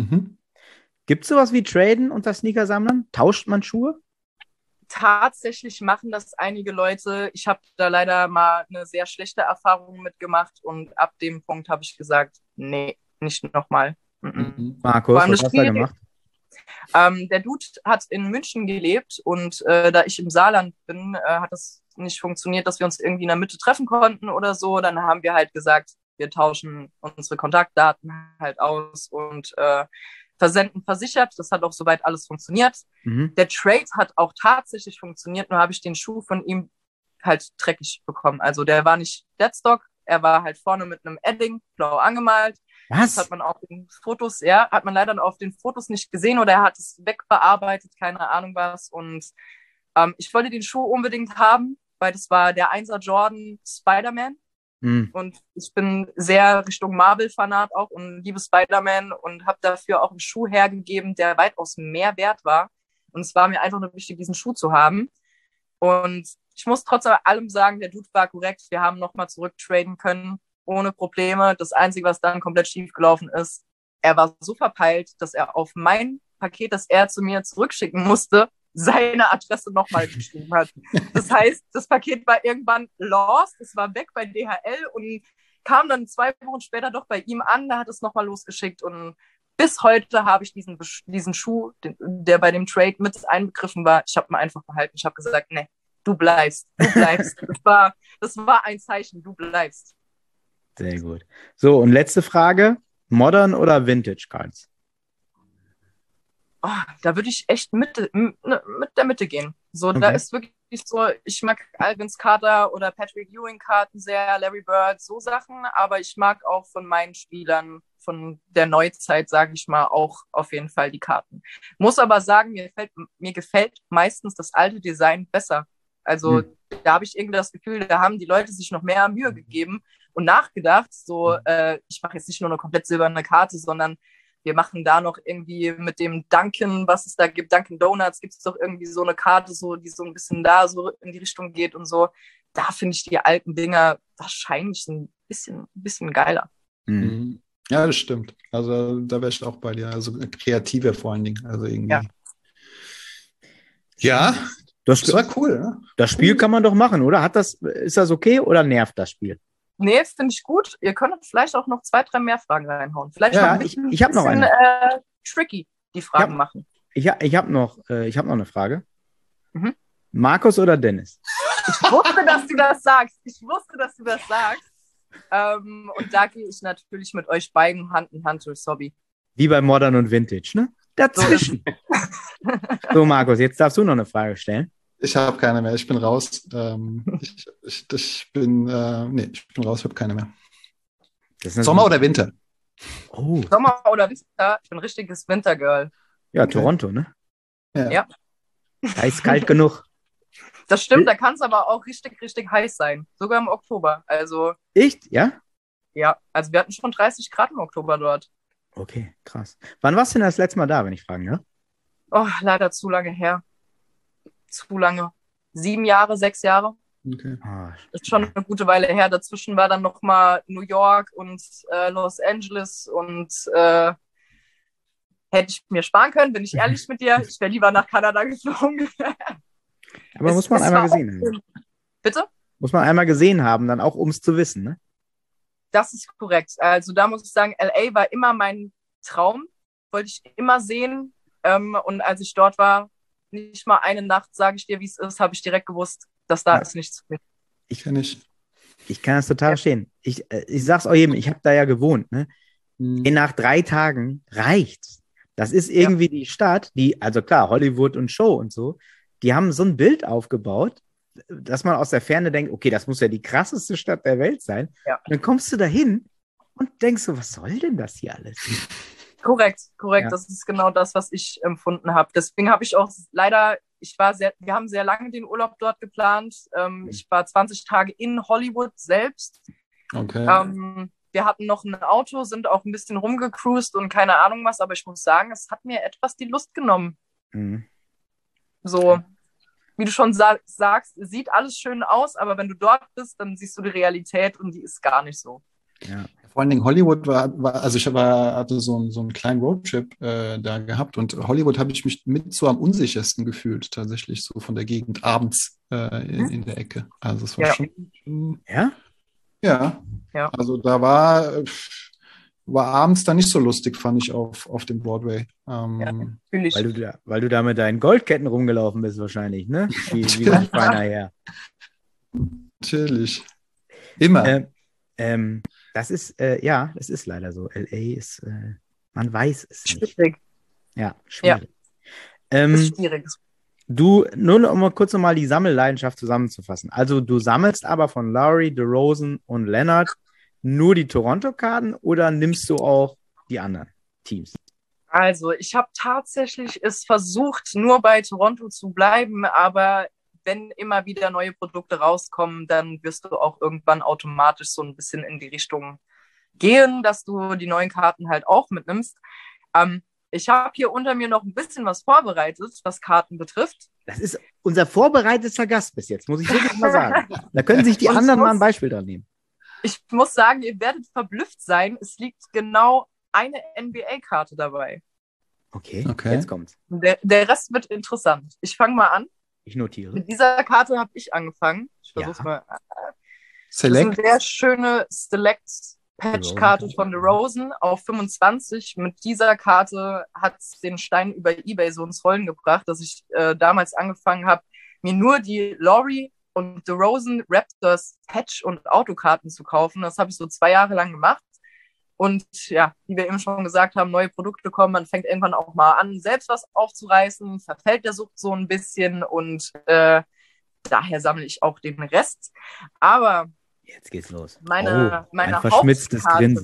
Gibt es sowas wie Traden unter Sneakersammlern? Tauscht man Schuhe? Tatsächlich machen das einige Leute. Ich habe da leider mal eine sehr schlechte Erfahrung mitgemacht und ab dem Punkt habe ich gesagt, nee, nicht nochmal. Markus, was hast du da gemacht? Der Dude hat in München gelebt und da ich im Saarland bin, hat es nicht funktioniert, dass wir uns irgendwie in der Mitte treffen konnten oder so. Dann haben wir halt gesagt, wir tauschen unsere Kontaktdaten halt aus und versenden versichert. Das hat auch soweit alles funktioniert. Der Trade hat auch tatsächlich funktioniert, nur habe ich den Schuh von ihm halt dreckig bekommen. Also der war nicht Deadstock, er war halt vorne mit einem Edding blau angemalt. Was? Das hat man auf den Fotos, hat man leider auf den Fotos nicht gesehen oder er hat es wegbearbeitet, keine Ahnung was. Und ich wollte den Schuh unbedingt haben, weil das war der 1er Jordan Spider-Man. Und ich bin sehr Richtung Marvel-Fanat auch und liebe Spider-Man und habe dafür auch einen Schuh hergegeben, der weitaus mehr wert war. Und es war mir einfach nur wichtig, diesen Schuh zu haben. Und ich muss trotz allem sagen, der Dude war korrekt. Wir haben nochmal zurücktraden können, ohne Probleme. Das Einzige, was dann komplett schief gelaufen ist, er war so verpeilt, dass er auf mein Paket, das er zu mir zurückschicken musste, seine Adresse nochmal geschrieben hat. Das heißt, das Paket war irgendwann lost, es war weg bei DHL und kam dann 2 Wochen später doch bei ihm an, da hat es nochmal losgeschickt und bis heute habe ich diesen Schuh, der bei dem Trade mit einbegriffen war, ich habe ihn einfach behalten. Ich habe gesagt, nee, du bleibst. Das war ein Zeichen, du bleibst. Sehr gut. So, und letzte Frage, Modern oder Vintage Cards? Oh, da würde ich echt mit der Mitte gehen. So, Okay. Da ist wirklich so, ich mag Alvin Carter oder Patrick Ewing Karten sehr, Larry Bird, so Sachen, aber ich mag auch von meinen Spielern von der Neuzeit, sage ich mal, auch auf jeden Fall die Karten. Muss aber sagen, mir gefällt meistens das alte Design besser. Also da habe ich irgendwie das Gefühl, da haben die Leute sich noch mehr Mühe gegeben und nachgedacht, so, ich mache jetzt nicht nur eine komplett silberne Karte, sondern wir machen da noch irgendwie mit dem Dunkin', was es da gibt, Dunkin' Donuts, gibt es doch irgendwie so eine Karte, so, die so ein bisschen da so in die Richtung geht und so. Da finde ich die alten Dinger wahrscheinlich ein bisschen geiler. Mhm. Ja, das stimmt. Also da wäre ich auch bei dir. Also kreativer vor allen Dingen. Also irgendwie. Ja, das war cool. Ne? Das Spiel kann man doch machen, oder? Ist das okay oder nervt das Spiel? Nee, finde ich gut. Ihr könnt vielleicht auch noch 2, 3 mehr Fragen reinhauen. Vielleicht Ja, noch ein bisschen, ich habe noch eine. Tricky, die Fragen machen. Ich hab noch eine Frage. Mhm. Markus oder Dennis? Ich wusste, dass du das sagst. Und da gehe ich natürlich mit euch beiden Hand in Hand durchs Hobby. Wie bei Modern und Vintage, ne? Dazwischen. So, Markus, jetzt darfst du noch eine Frage stellen. Ich habe keine mehr. Ich bin raus. Ich bin raus. Ich habe keine mehr. Sommer oder Winter? Oh. Sommer oder Winter? Ich bin ein richtiges Wintergirl. Ja, okay. Toronto, ne? Ja. Da ist kalt genug. Das stimmt, da kann es aber auch richtig, richtig heiß sein. Sogar im Oktober. Also. Echt? Ja? Ja, also wir hatten schon 30 Grad im Oktober dort. Okay, krass. Wann warst du denn das letzte Mal da, wenn ich fragen darf? Oh, leider zu lange her. Zu lange. 7 Jahre, 6 Jahre. Okay. Ist schon eine gute Weile her. Dazwischen war dann nochmal New York und Los Angeles und hätte ich mir sparen können, bin ich ehrlich mit dir. Ich wäre lieber nach Kanada geflogen. Aber muss man einmal gesehen haben. Bitte? Muss man einmal gesehen haben, dann auch, um es zu wissen, ne? Das ist korrekt. Also da muss ich sagen, LA war immer mein Traum. Wollte ich immer sehen. Und als ich dort war, nicht mal eine Nacht, sage ich dir, wie es ist, habe ich direkt gewusst, dass da ist nichts für mich. Ich kann nicht. Ich kann das total verstehen. Ich sag's auch jedem, ich habe da ja gewohnt, ne? Nach 3 Tagen reicht's. Das ist irgendwie die Stadt, also klar, Hollywood und Show und so, die haben so ein Bild aufgebaut, dass man aus der Ferne denkt, okay, das muss ja die krasseste Stadt der Welt sein. Ja. Und dann kommst du da hin und denkst so, was soll denn das hier alles? Korrekt. Ja. Das ist genau das, was ich empfunden habe. Deswegen habe ich auch leider, wir haben sehr lange den Urlaub dort geplant. Ich war 20 Tage in Hollywood selbst. Okay. Wir hatten noch ein Auto, sind auch ein bisschen rumgecruised und keine Ahnung was, aber ich muss sagen, es hat mir etwas die Lust genommen. Mhm. So, wie du schon sagst, sieht alles schön aus, aber wenn du dort bist, dann siehst du die Realität und die ist gar nicht so. Ja. Vor allen Dingen Hollywood also ich hatte so einen kleinen Roadtrip da gehabt und Hollywood habe ich mich mit so am unsichersten gefühlt, tatsächlich so von der Gegend abends in der Ecke. Also es war schon. Ja? Ja. Also da war abends dann nicht so lustig, fand ich, auf dem Broadway. Natürlich. Weil du da mit deinen Goldketten rumgelaufen bist wahrscheinlich, ne? Wie so feiner her. Natürlich. Immer. Das ist leider so. LA ist, man weiß es nicht. Schwierig. Ja, schwierig. Ist schwierig. Nur um mal kurz nochmal die Sammelleidenschaft zusammenzufassen. Also du sammelst aber von Lowry, DeRozan und Leonard nur die Toronto-Karten oder nimmst du auch die anderen Teams? Also ich habe tatsächlich es versucht, nur bei Toronto zu bleiben, aber wenn immer wieder neue Produkte rauskommen, dann wirst du auch irgendwann automatisch so ein bisschen in die Richtung gehen, dass du die neuen Karten halt auch mitnimmst. Ich habe hier unter mir noch ein bisschen was vorbereitet, was Karten betrifft. Das ist unser vorbereiteter Gast bis jetzt, muss ich wirklich mal sagen. Da können sich die anderen mal ein Beispiel dran nehmen. Ich muss sagen, ihr werdet verblüfft sein. Es liegt genau eine NBA-Karte dabei. Okay, jetzt kommt's. Der Rest wird interessant. Ich fange mal an. Ich notiere. Mit dieser Karte habe ich angefangen. Ich versuche mal. Select. Das ist eine sehr schöne Select-Patch-Karte von DeRozan auf 25. Mit dieser Karte hat es den Stein über eBay so ins Rollen gebracht, dass ich damals angefangen habe, mir nur die Lowry und DeRozan Raptors Patch- und Autokarten zu kaufen. Das habe ich so 2 Jahre lang gemacht. Und ja, wie wir eben schon gesagt haben, neue Produkte kommen, man fängt irgendwann auch mal an, selbst was aufzureißen, verfällt der Sucht so ein bisschen und daher sammle ich auch den Rest. Aber jetzt geht's los. meine ein verschmitztes Hauptkarte, Grinsen.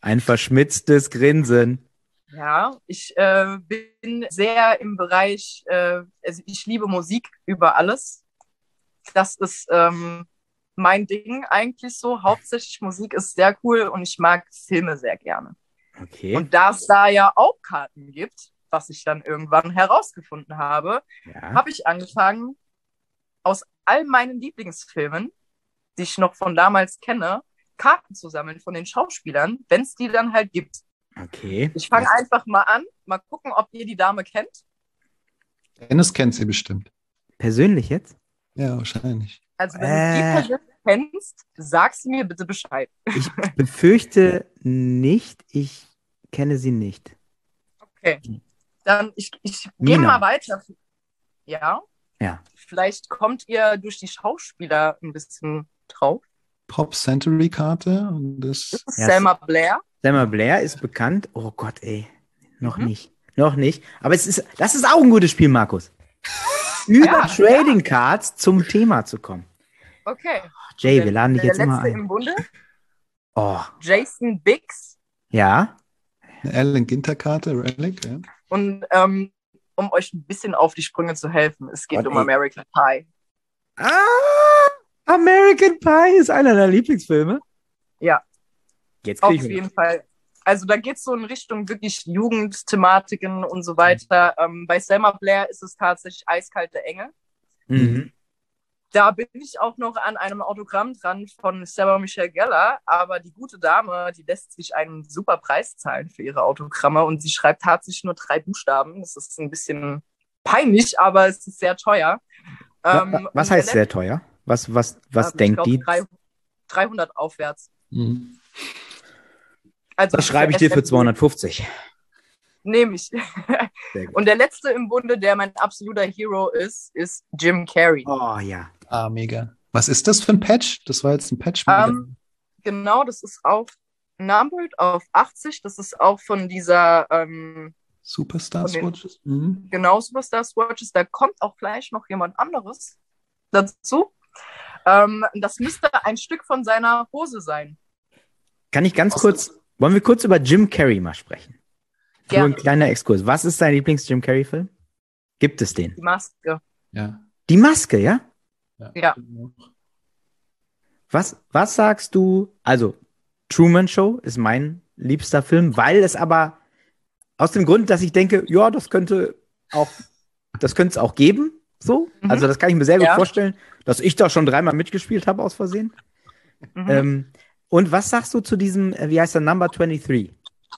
Ein verschmitztes Grinsen. Ja, ich bin sehr im Bereich, also ich liebe Musik über alles. Das ist mein Ding eigentlich so. Hauptsächlich Musik ist sehr cool und ich mag Filme sehr gerne. Okay. Und da es da ja auch Karten gibt, was ich dann irgendwann herausgefunden habe, Ja. habe ich angefangen, aus all meinen Lieblingsfilmen, die ich noch von damals kenne, Karten zu sammeln von den Schauspielern, wenn es die dann halt gibt. Okay. Ich fange einfach mal an, mal gucken, ob ihr die Dame kennt. Dennis kennt sie bestimmt. Persönlich jetzt? Ja, wahrscheinlich. Also wenn du die Person kennst, sagst du mir bitte Bescheid. Ich befürchte nicht, ich kenne sie nicht. Okay. Dann ich gehe Nina. mal weiter. Ja. Ja. Vielleicht kommt ihr durch die Schauspieler ein bisschen drauf. Pop Century Karte und das. Das ist Ja, Selma Blair. Selma Blair ist bekannt. Oh Gott, ey. Noch Mhm. nicht. Noch nicht. Aber das ist auch ein gutes Spiel, Markus. Über Ja, Trading Cards zum Thema zu kommen. Okay. Jay, wir laden dich jetzt der immer letzte ein. im Bunde, Oh, Jason Biggs. ja. Eine Allen Ginter Karte, Relic, ja. Und um euch ein bisschen auf die Sprünge zu helfen, es geht Gott, um ey. American Pie. American Pie ist einer deiner Lieblingsfilme. Ja, Jetzt auf krieg ich jeden Fall. Also da geht es so in Richtung wirklich Jugendthematiken und so weiter. Bei Selma Blair ist es tatsächlich Eiskalte Engel. Mhm. Da bin ich auch noch an einem Autogramm dran von Sarah Michelle Gellar, aber die gute Dame, die lässt sich einen super Preis zahlen für ihre Autogramme und sie schreibt tatsächlich nur 3 Buchstaben. Das ist ein bisschen peinlich, aber es ist sehr teuer. Was heißt sehr teuer? Was denkt die? 300 aufwärts. Mhm. Also Das schreibe ich dir für 250. Nehme ich. Sehr gut. Und der letzte im Bunde, der mein absoluter Hero ist Jim Carrey. Oh ja. Ah, mega. Was ist das für ein Patch? Das war jetzt ein Patch. Genau, das ist auch numbered auf 80. Das ist auch von dieser Superstar von den- Swatches. Mhm. genau Superstar Swatches. Da kommt auch gleich noch jemand anderes dazu. Das müsste ein Stück von seiner Hose sein. Kann ich ganz kurz, wollen wir kurz über Jim Carrey mal sprechen? Nur ein Gerne. kleiner Exkurs. Was ist dein Lieblings-Jim Carrey-Film? Gibt es den? Die Maske. Ja. Die Maske, ja? Ja. Was sagst du? Also, Truman Show ist mein liebster Film, weil es aber aus dem Grund, dass ich denke, ja, das könnte es auch geben, so. Mhm. Also, das kann ich mir sehr gut Ja. vorstellen, dass ich da schon 3-mal mitgespielt habe aus Versehen. Mhm. Und was sagst du zu diesem, wie heißt der, Number 23?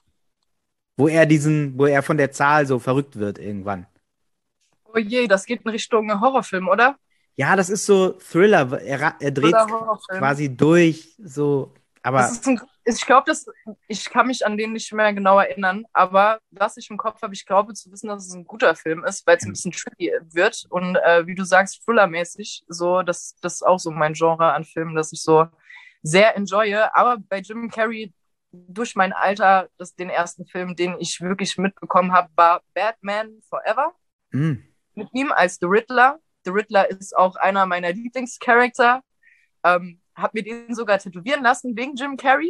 Wo er von der Zahl so verrückt wird irgendwann. Oh je, das geht in Richtung Horrorfilm, oder? Ja, das ist so Thriller. Er dreht Oder Horrorfilm. quasi durch, so. Aber Das ist ich glaube, ich kann mich an den nicht mehr genau erinnern, aber was ich im Kopf habe, ich glaube zu wissen, dass es ein guter Film ist, weil es ein bisschen tricky wird und wie du sagst, Thriller-mäßig, so, das ist auch so mein Genre an Filmen, das ich so sehr enjoye, aber bei Jim Carrey durch mein Alter, den ersten Film, den ich wirklich mitbekommen habe, war Batman Forever mit ihm als The Riddler. The Riddler ist auch einer meiner Lieblingscharakter. Hab mir den sogar tätowieren lassen wegen Jim Carrey.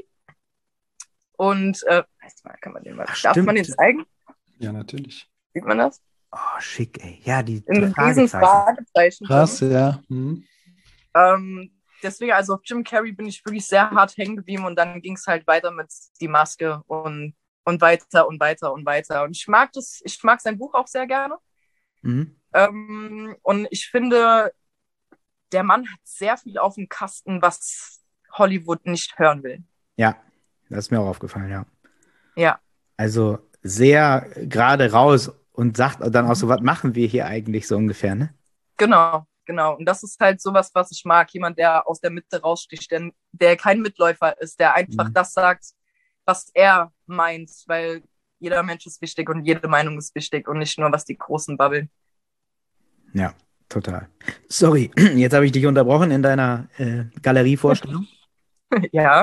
Und kann man den mal, darf stimmt. man den zeigen? Ja, natürlich. Sieht man das? oh, schick, ey. Ja, die In diesen Fragezeichen. Fragezeichen. Krass, ja. Mhm. Deswegen, also auf Jim Carrey bin ich wirklich sehr hart hängen geblieben und dann ging es halt weiter mit Die Maske und weiter und weiter und weiter. Und ich mag sein Buch auch sehr gerne. Mhm. Und ich finde, der Mann hat sehr viel auf dem Kasten, was Hollywood nicht hören will. Ja, das ist mir auch aufgefallen, ja. Ja. Also sehr gerade raus und sagt dann auch so, was machen wir hier eigentlich so ungefähr, ne? Genau. Und das ist halt sowas, was ich mag. Jemand, der aus der Mitte raussticht, der kein Mitläufer ist, der einfach das sagt, was er meint, weil jeder Mensch ist wichtig und jede Meinung ist wichtig und nicht nur, was die Großen babbeln. Ja, total. Sorry, jetzt habe ich dich unterbrochen in deiner Galerievorstellung. Ja.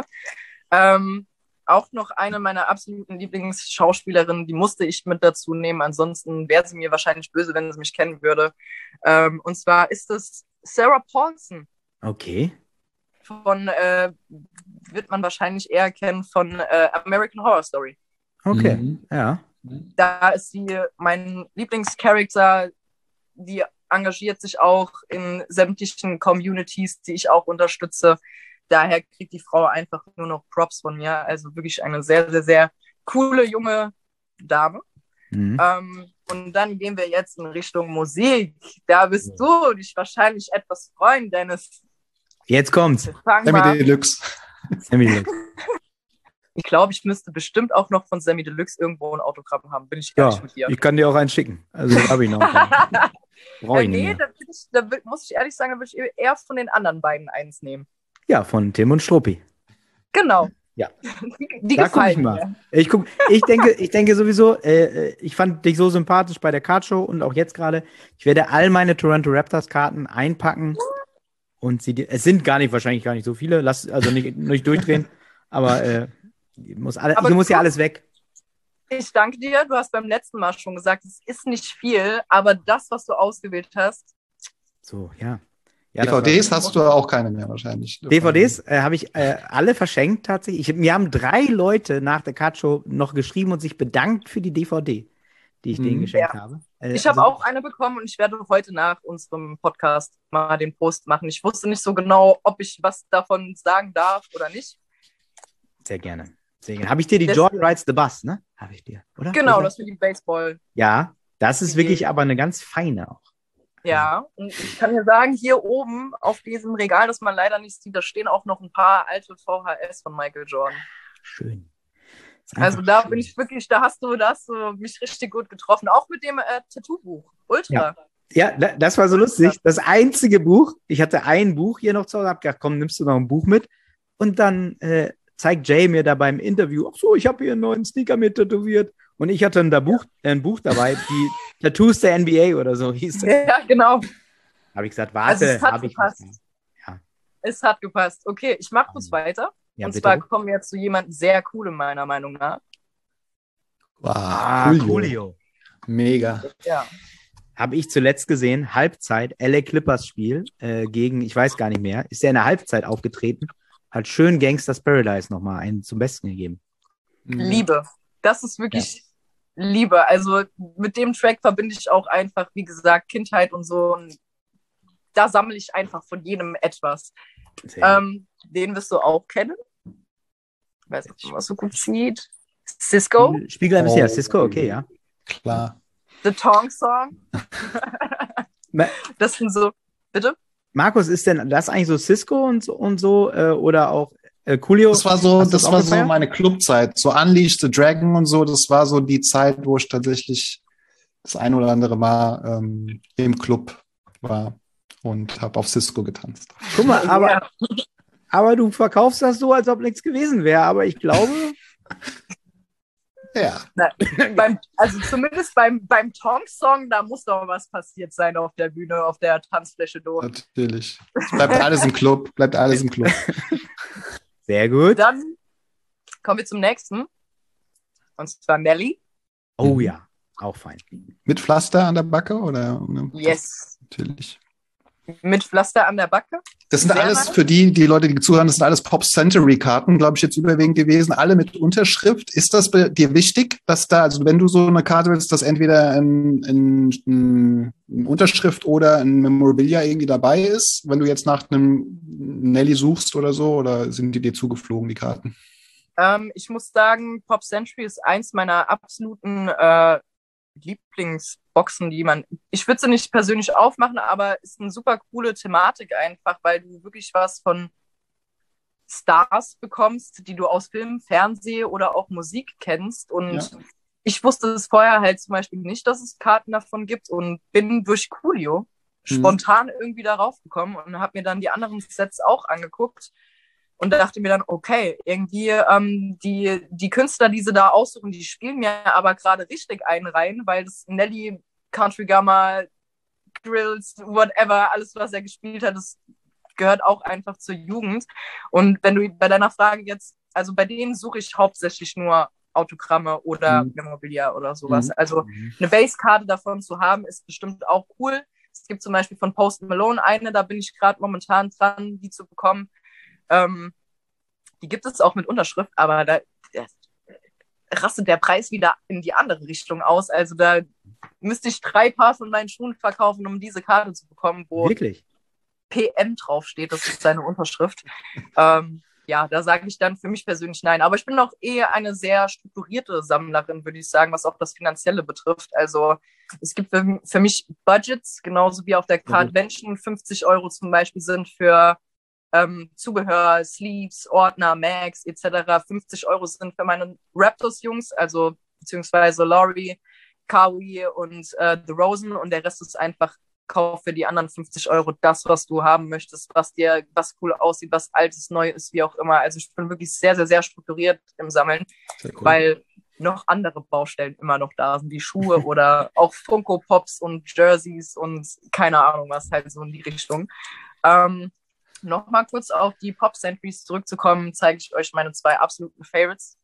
Auch noch eine meiner absoluten Lieblingsschauspielerinnen, die musste ich mit dazu nehmen. Ansonsten wäre sie mir wahrscheinlich böse, wenn sie mich kennen würde. Und zwar ist es Sarah Paulson. Okay. von, wird man wahrscheinlich eher kennen von American Horror Story. Okay, ja. Da ist sie mein Lieblingscharakter, die engagiert sich auch in sämtlichen Communities, die ich auch unterstütze. Daher kriegt die Frau einfach nur noch Props von mir. Also wirklich eine sehr, sehr, sehr coole junge Dame. Und dann gehen wir jetzt in Richtung Musik. Da wirst du dich wahrscheinlich etwas freuen, Dennis. Jetzt kommt's. Sammy Deluxe. Sammy Deluxe. Ich glaube, ich müsste bestimmt auch noch von Sammy Deluxe irgendwo ein Autogramm haben. Bin ich ehrlich mit dir. Ich kann dir auch einen schicken. Also habe ich noch. Brauche ich nicht mehr. Muss ich ehrlich sagen, da würde ich eher von den anderen beiden eins nehmen. Ja, von Tim und Struppi. Genau. Ja. Die gefallen mir. Ich denke sowieso, ich fand dich so sympathisch bei der Cardshow und auch jetzt gerade. Ich werde all meine Toronto Raptors Karten einpacken und es sind wahrscheinlich gar nicht so viele. Lass also nicht durchdrehen, aber muss ja alles weg. Ich danke dir. Du hast beim letzten Mal schon gesagt, es ist nicht viel, aber das, was du ausgewählt hast. So, ja. DVDs hast du auch keine mehr wahrscheinlich. DVDs habe ich alle verschenkt tatsächlich. Mir haben 3 Leute nach der Cardshow noch geschrieben und sich bedankt für die DVD, die ich denen geschenkt habe. Ich habe auch eine bekommen und ich werde heute nach unserem Podcast mal den Post machen. Ich wusste nicht so genau, ob ich was davon sagen darf oder nicht. Sehr gerne. Habe ich dir die Jordan Rides the Bus, ne? Habe ich dir, oder? Genau, das für die Baseball. Ja, das ist wirklich aber eine ganz feine auch. Ja, und ich kann dir sagen, hier oben auf diesem Regal, das man leider nicht sieht, da stehen auch noch ein paar alte VHS von Michael Jordan. Schön. Also da bin ich wirklich, da hast du mich richtig gut getroffen. Auch mit dem Tattoo-Buch. Ultra. Ja, das war so lustig. Das einzige Buch, ich hatte ein Buch hier noch zu Hause, hab gedacht, komm, nimmst du noch ein Buch mit? Und dann zeigt Jay mir da beim Interview, ach so, ich habe hier einen neuen Sneaker mit tätowiert. Und ich hatte ein Buch dabei, die Tattoos der NBA oder so hieß das. Ja, genau. Habe ich gesagt, warte, es hat gepasst. Ja. Es hat gepasst. Okay, ich mache kurz weiter. Ja, und bitte. zwar kommen wir jetzt zu jemandem sehr coolem, meiner Meinung nach. Wow, Coolio. Mega. Ja. Habe ich zuletzt gesehen, Halbzeit, LA Clippers Spiel gegen, ich weiß gar nicht mehr, ist er in der Halbzeit aufgetreten, hat schön Gangsters Paradise nochmal einen zum Besten gegeben. Liebe. Das ist wirklich Liebe. Also mit dem Track verbinde ich auch einfach, wie gesagt, Kindheit und so. Und da sammle ich einfach von jedem etwas. Den wirst du auch kennen. Ich weiß nicht, was so gut sieht. Cisco. Spiegel MC, ja, Cisco, okay, ja. Klar. The Tong Song. Das sind so, bitte? Markus, ist denn das eigentlich so Cisco und so oder auch Coolio? Das war so meine Clubzeit. So Unleash the Dragon und so, das war so die Zeit, wo ich tatsächlich das ein oder andere Mal im Club war und habe auf Cisco getanzt. Guck mal, aber du verkaufst das so, als ob nichts gewesen wäre, aber ich glaube... Ja. Also zumindest beim Tong-Song, da muss doch was passiert sein auf der Bühne, auf der Tanzfläche dort. Natürlich. Es bleibt alles im Club. Sehr gut. Dann kommen wir zum nächsten. Und zwar Nelly. Oh ja, auch fein. Mit Pflaster an der Backe? Oder? Yes. Natürlich. Mit Pflaster an der Backe. Das sind alles, für die Leute, die zuhören, das sind alles Pop-Century-Karten, glaube ich, jetzt überwiegend gewesen. Alle mit Unterschrift. Ist das bei dir wichtig, dass da, also wenn du so eine Karte willst, dass entweder eine Unterschrift oder ein Memorabilia irgendwie dabei ist, wenn du jetzt nach einem Nelly suchst oder so, oder sind die dir zugeflogen, die Karten? Ich muss sagen, Pop Century ist eins meiner absoluten Lieblingsboxen, ich würde sie nicht persönlich aufmachen, aber ist eine super coole Thematik einfach, weil du wirklich was von Stars bekommst, die du aus Film, Fernsehen oder auch Musik kennst. Und ich wusste es vorher halt zum Beispiel nicht, dass es Karten davon gibt und bin durch Coolio spontan irgendwie darauf gekommen und habe mir dann die anderen Sets auch angeguckt. Und dachte mir dann, okay, irgendwie die Künstler, die sie da aussuchen, die spielen mir aber gerade richtig einen rein, weil das Nelly, Country Gamma, Grills, whatever, alles, was er gespielt hat, das gehört auch einfach zur Jugend. Und wenn du bei deiner Frage jetzt, also bei denen suche ich hauptsächlich nur Autogramme oder Memorabilia oder sowas. Also eine Basskarte davon zu haben, ist bestimmt auch cool. Es gibt zum Beispiel von Post Malone eine, da bin ich gerade momentan dran, die zu bekommen. Die gibt es auch mit Unterschrift, aber da rastet der Preis wieder in die andere Richtung aus. Also da müsste ich 3 Paar von meinen Schuhen verkaufen, um diese Karte zu bekommen, wo Wirklich? PM draufsteht. Das ist seine Unterschrift. Ja, da sage ich dann für mich persönlich nein. Aber ich bin auch eher eine sehr strukturierte Sammlerin, würde ich sagen, was auch das Finanzielle betrifft. Also es gibt für mich Budgets, genauso wie auf der Cardvention 50 € zum Beispiel sind für Zubehör, Sleeves, Ordner, Mags etc. 50 € sind für meine Raptors-Jungs, also beziehungsweise Laurie, Kawi und The Rosen, und der Rest ist einfach Kauf für die anderen 50 € das, was du haben möchtest, was cool aussieht, was altes, neu ist, wie auch immer. Also ich bin wirklich sehr, sehr, sehr strukturiert im Sammeln, cool, weil noch andere Baustellen immer noch da sind, wie Schuhe oder auch Funko Pops und Jerseys und keine Ahnung was, halt so in die Richtung. Nochmal kurz auf die Pop-Centuries zurückzukommen, zeige ich euch meine 2 absoluten Favorites.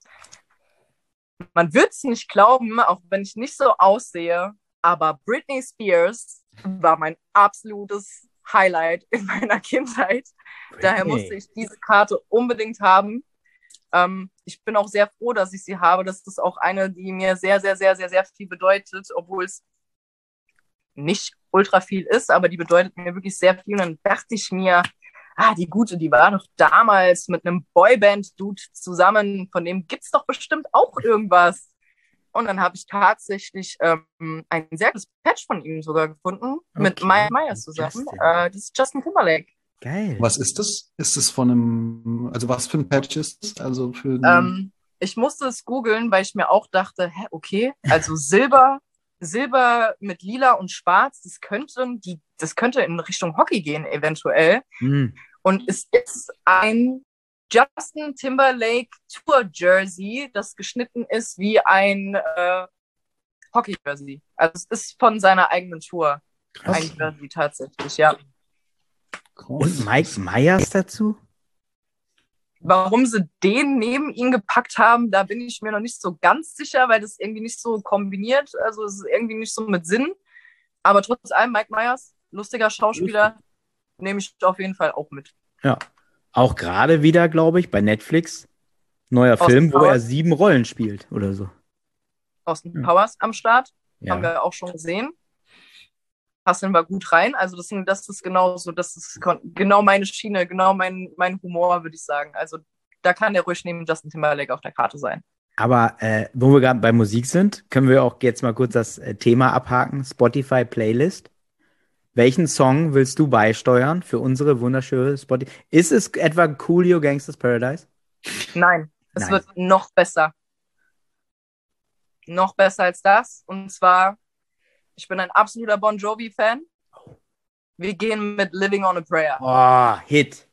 Man wird es nicht glauben, auch wenn ich nicht so aussehe, aber Britney Spears war mein absolutes Highlight in meiner Kindheit. Daher musste ich diese Karte unbedingt haben. Ich bin auch sehr froh, dass ich sie habe. Das ist auch eine, die mir sehr, sehr, sehr, sehr, sehr viel bedeutet, obwohl es nicht ultra viel ist, aber die bedeutet mir wirklich sehr viel. Und dann dachte ich mir, die Gute, die war doch damals mit einem Boyband-Dude zusammen, von dem gibt's doch bestimmt auch irgendwas. Und dann habe ich tatsächlich ein sehr gutes Patch von ihm sogar gefunden, mit Mike Myers zusammen. Das ist Justin Timberlake. Geil. Was ist das? Ist es von einem, also was für ein Patch ist das? Also für ich musste es googeln, weil ich mir auch dachte, okay, also Silber mit Lila und Schwarz, das könnte in Richtung Hockey gehen, eventuell. Und es ist ein Justin Timberlake Tour Jersey, das geschnitten ist wie ein Hockey Jersey. Also es ist von seiner eigenen Tour. Krass. Ein Jersey tatsächlich, ja. Und Mike Myers dazu? Warum sie den neben ihn gepackt haben, da bin ich mir noch nicht so ganz sicher, weil das irgendwie nicht so kombiniert, also es ist irgendwie nicht so mit Sinn. Aber trotz allem, Mike Myers, lustiger Schauspieler, nehme ich auf jeden Fall auch mit. Ja. Auch gerade wieder, glaube ich, bei Netflix, neuer Film, wo er 7 Rollen spielt oder so. Austin Powers am Start, haben wir auch schon gesehen. Passen wir gut rein. Also das ist genauso, das ist genau meine Schiene, genau mein Humor, würde ich sagen. Also da kann der ruhig neben Justin Timberlake auf der Karte sein. Aber wo wir gerade bei Musik sind, können wir auch jetzt mal kurz das Thema abhaken. Spotify Playlist. Welchen Song willst du beisteuern für unsere wunderschöne Spotify? Ist es etwa Coolio Gangsta's Paradise? Nein, es wird noch besser. Noch besser als das. Und zwar, ich bin ein absoluter Bon Jovi-Fan. Wir gehen mit Living on a Prayer. Oh, Hit.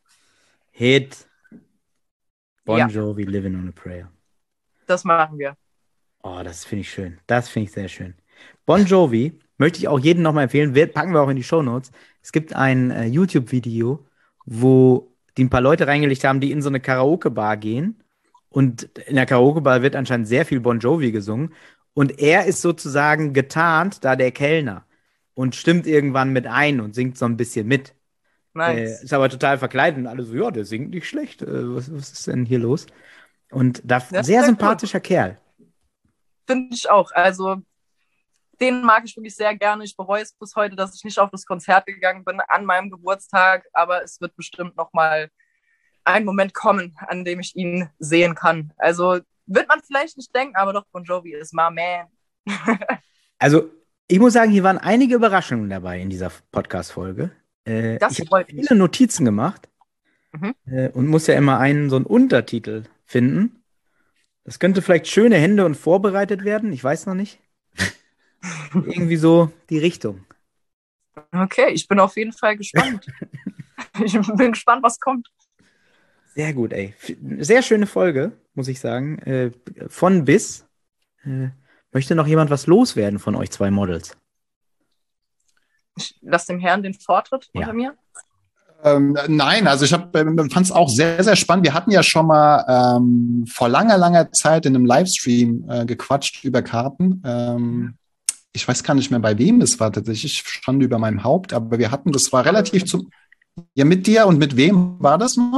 Bon Jovi, Living on a Prayer. Das machen wir. Oh, das finde ich schön. Das finde ich sehr schön. Bon Jovi möchte ich auch jedem nochmal empfehlen. Packen wir auch in die Shownotes. Es gibt ein YouTube-Video, wo die ein paar Leute reingelegt haben, die in so eine Karaoke-Bar gehen. Und in der Karaoke-Bar wird anscheinend sehr viel Bon Jovi gesungen. Und er ist sozusagen getarnt, da der Kellner. Und stimmt irgendwann mit ein und singt so ein bisschen mit. Nice. Ist aber total verkleidet. Und alle so, ja, der singt nicht schlecht. Was ist denn hier los? Und sehr sympathischer Kerl. Finde ich auch. Also den mag ich wirklich sehr gerne. Ich bereue es bis heute, dass ich nicht auf das Konzert gegangen bin an meinem Geburtstag, aber es wird bestimmt noch mal ein Moment kommen, an dem ich ihn sehen kann. Also wird man vielleicht nicht denken, aber doch, Bon Jovi ist my man. Also ich muss sagen, hier waren einige Überraschungen dabei in dieser Podcast-Folge. Ich habe viele Notizen gemacht und muss ja immer so einen Untertitel finden. Das könnte vielleicht schöne Hände und vorbereitet werden. Ich weiß noch nicht. Irgendwie so die Richtung. Okay, ich bin auf jeden Fall gespannt. Ich bin gespannt, was kommt. Sehr gut, ey. Sehr schöne Folge, muss ich sagen. Von bis. Möchte noch jemand was loswerden von euch 2 Models? Ich lasse dem Herrn den Vortritt unter mir. Nein, also ich fand es auch sehr, sehr spannend. Wir hatten ja schon mal vor langer, langer Zeit in einem Livestream gequatscht über Karten. Ich weiß gar nicht mehr, bei wem es war tatsächlich. Ich stand über meinem Haupt, aber das war relativ ja, mit dir, und mit wem war das noch?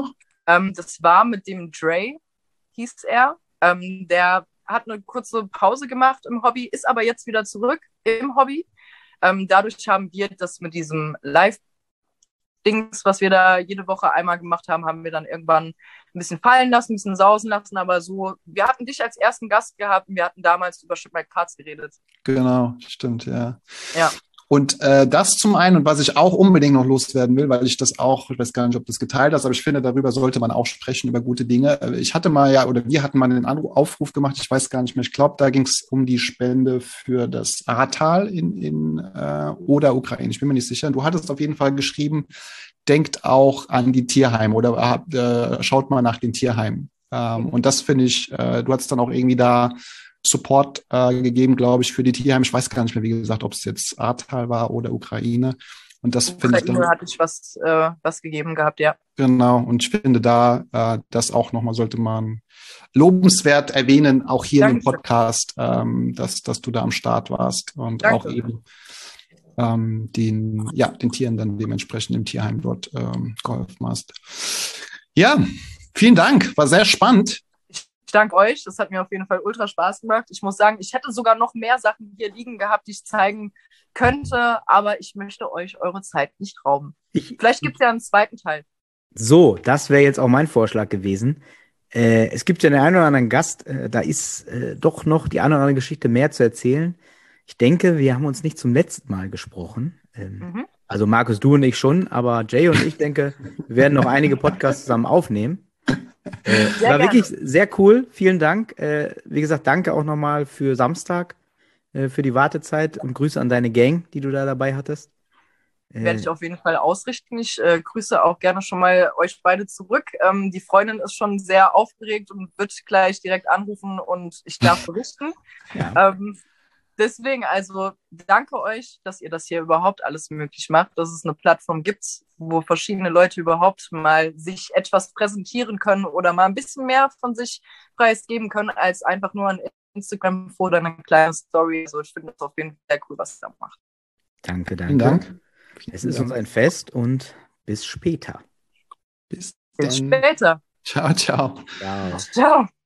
Das war mit dem Dre, hieß er. Der hat eine kurze Pause gemacht im Hobby, ist aber jetzt wieder zurück im Hobby. Dadurch haben wir das mit diesem Live-Dings, was wir da jede Woche einmal gemacht haben, haben wir dann irgendwann ein bisschen fallen lassen, ein bisschen sausen lassen. Aber so, wir hatten dich als ersten Gast gehabt und wir hatten damals über Ship My Cards geredet. Genau, stimmt, ja. Ja. Und das zum einen, und was ich auch unbedingt noch loswerden will, weil ich das auch, ich weiß gar nicht, ob du das geteilt hast, aber ich finde, darüber sollte man auch sprechen, über gute Dinge. Ich hatte mal wir hatten mal einen Aufruf gemacht, ich weiß gar nicht mehr, ich glaube, da ging es um die Spende für das Ahrtal in oder Ukraine, ich bin mir nicht sicher. Du hattest auf jeden Fall geschrieben, denkt auch an die Tierheime oder schaut mal nach den Tierheimen. Und das finde ich, du hattest dann auch irgendwie da Support gegeben, glaube ich, für die Tierheime. Ich weiß gar nicht mehr, wie gesagt, ob es jetzt Ahrtal war oder Ukraine. Und das finde ich dann. Ukraine hatte ich was gegeben gehabt, ja. Genau. Und ich finde das auch nochmal sollte man lobenswert erwähnen, auch hier in dem Podcast, dass du da am Start warst und auch eben den Tieren dann dementsprechend im Tierheim dort geholfen hast. Ja, vielen Dank. War sehr spannend. Ich danke euch. Das hat mir auf jeden Fall ultra Spaß gemacht. Ich muss sagen, ich hätte sogar noch mehr Sachen hier liegen gehabt, die ich zeigen könnte, aber ich möchte euch eure Zeit nicht rauben. Vielleicht gibt es ja einen zweiten Teil. So, das wäre jetzt auch mein Vorschlag gewesen. Es gibt ja den einen oder anderen Gast, da ist doch noch die eine oder andere Geschichte mehr zu erzählen. Ich denke, wir haben uns nicht zum letzten Mal gesprochen. Also Markus, du und ich schon, aber Jay und ich denke, wir werden noch einige Podcasts zusammen aufnehmen. War wirklich sehr cool. Vielen Dank. Wie gesagt, danke auch nochmal für Samstag, für die Wartezeit und Grüße an deine Gang, die du da dabei hattest. Werde ich auf jeden Fall ausrichten. Ich grüße auch gerne schon mal euch beide zurück. Die Freundin ist schon sehr aufgeregt und wird gleich direkt anrufen und ich darf berichten. Ja. Deswegen, also danke euch, dass ihr das hier überhaupt alles möglich macht, dass es eine Plattform gibt, wo verschiedene Leute überhaupt mal sich etwas präsentieren können oder mal ein bisschen mehr von sich preisgeben können, als einfach nur ein Instagram-Foto oder eine kleine Story. Also ich finde das auf jeden Fall sehr cool, was ihr da macht. Danke. Vielen Dank. Es ist uns ein Fest und bis später. Bis später. Ciao, ciao. Ciao. Ciao.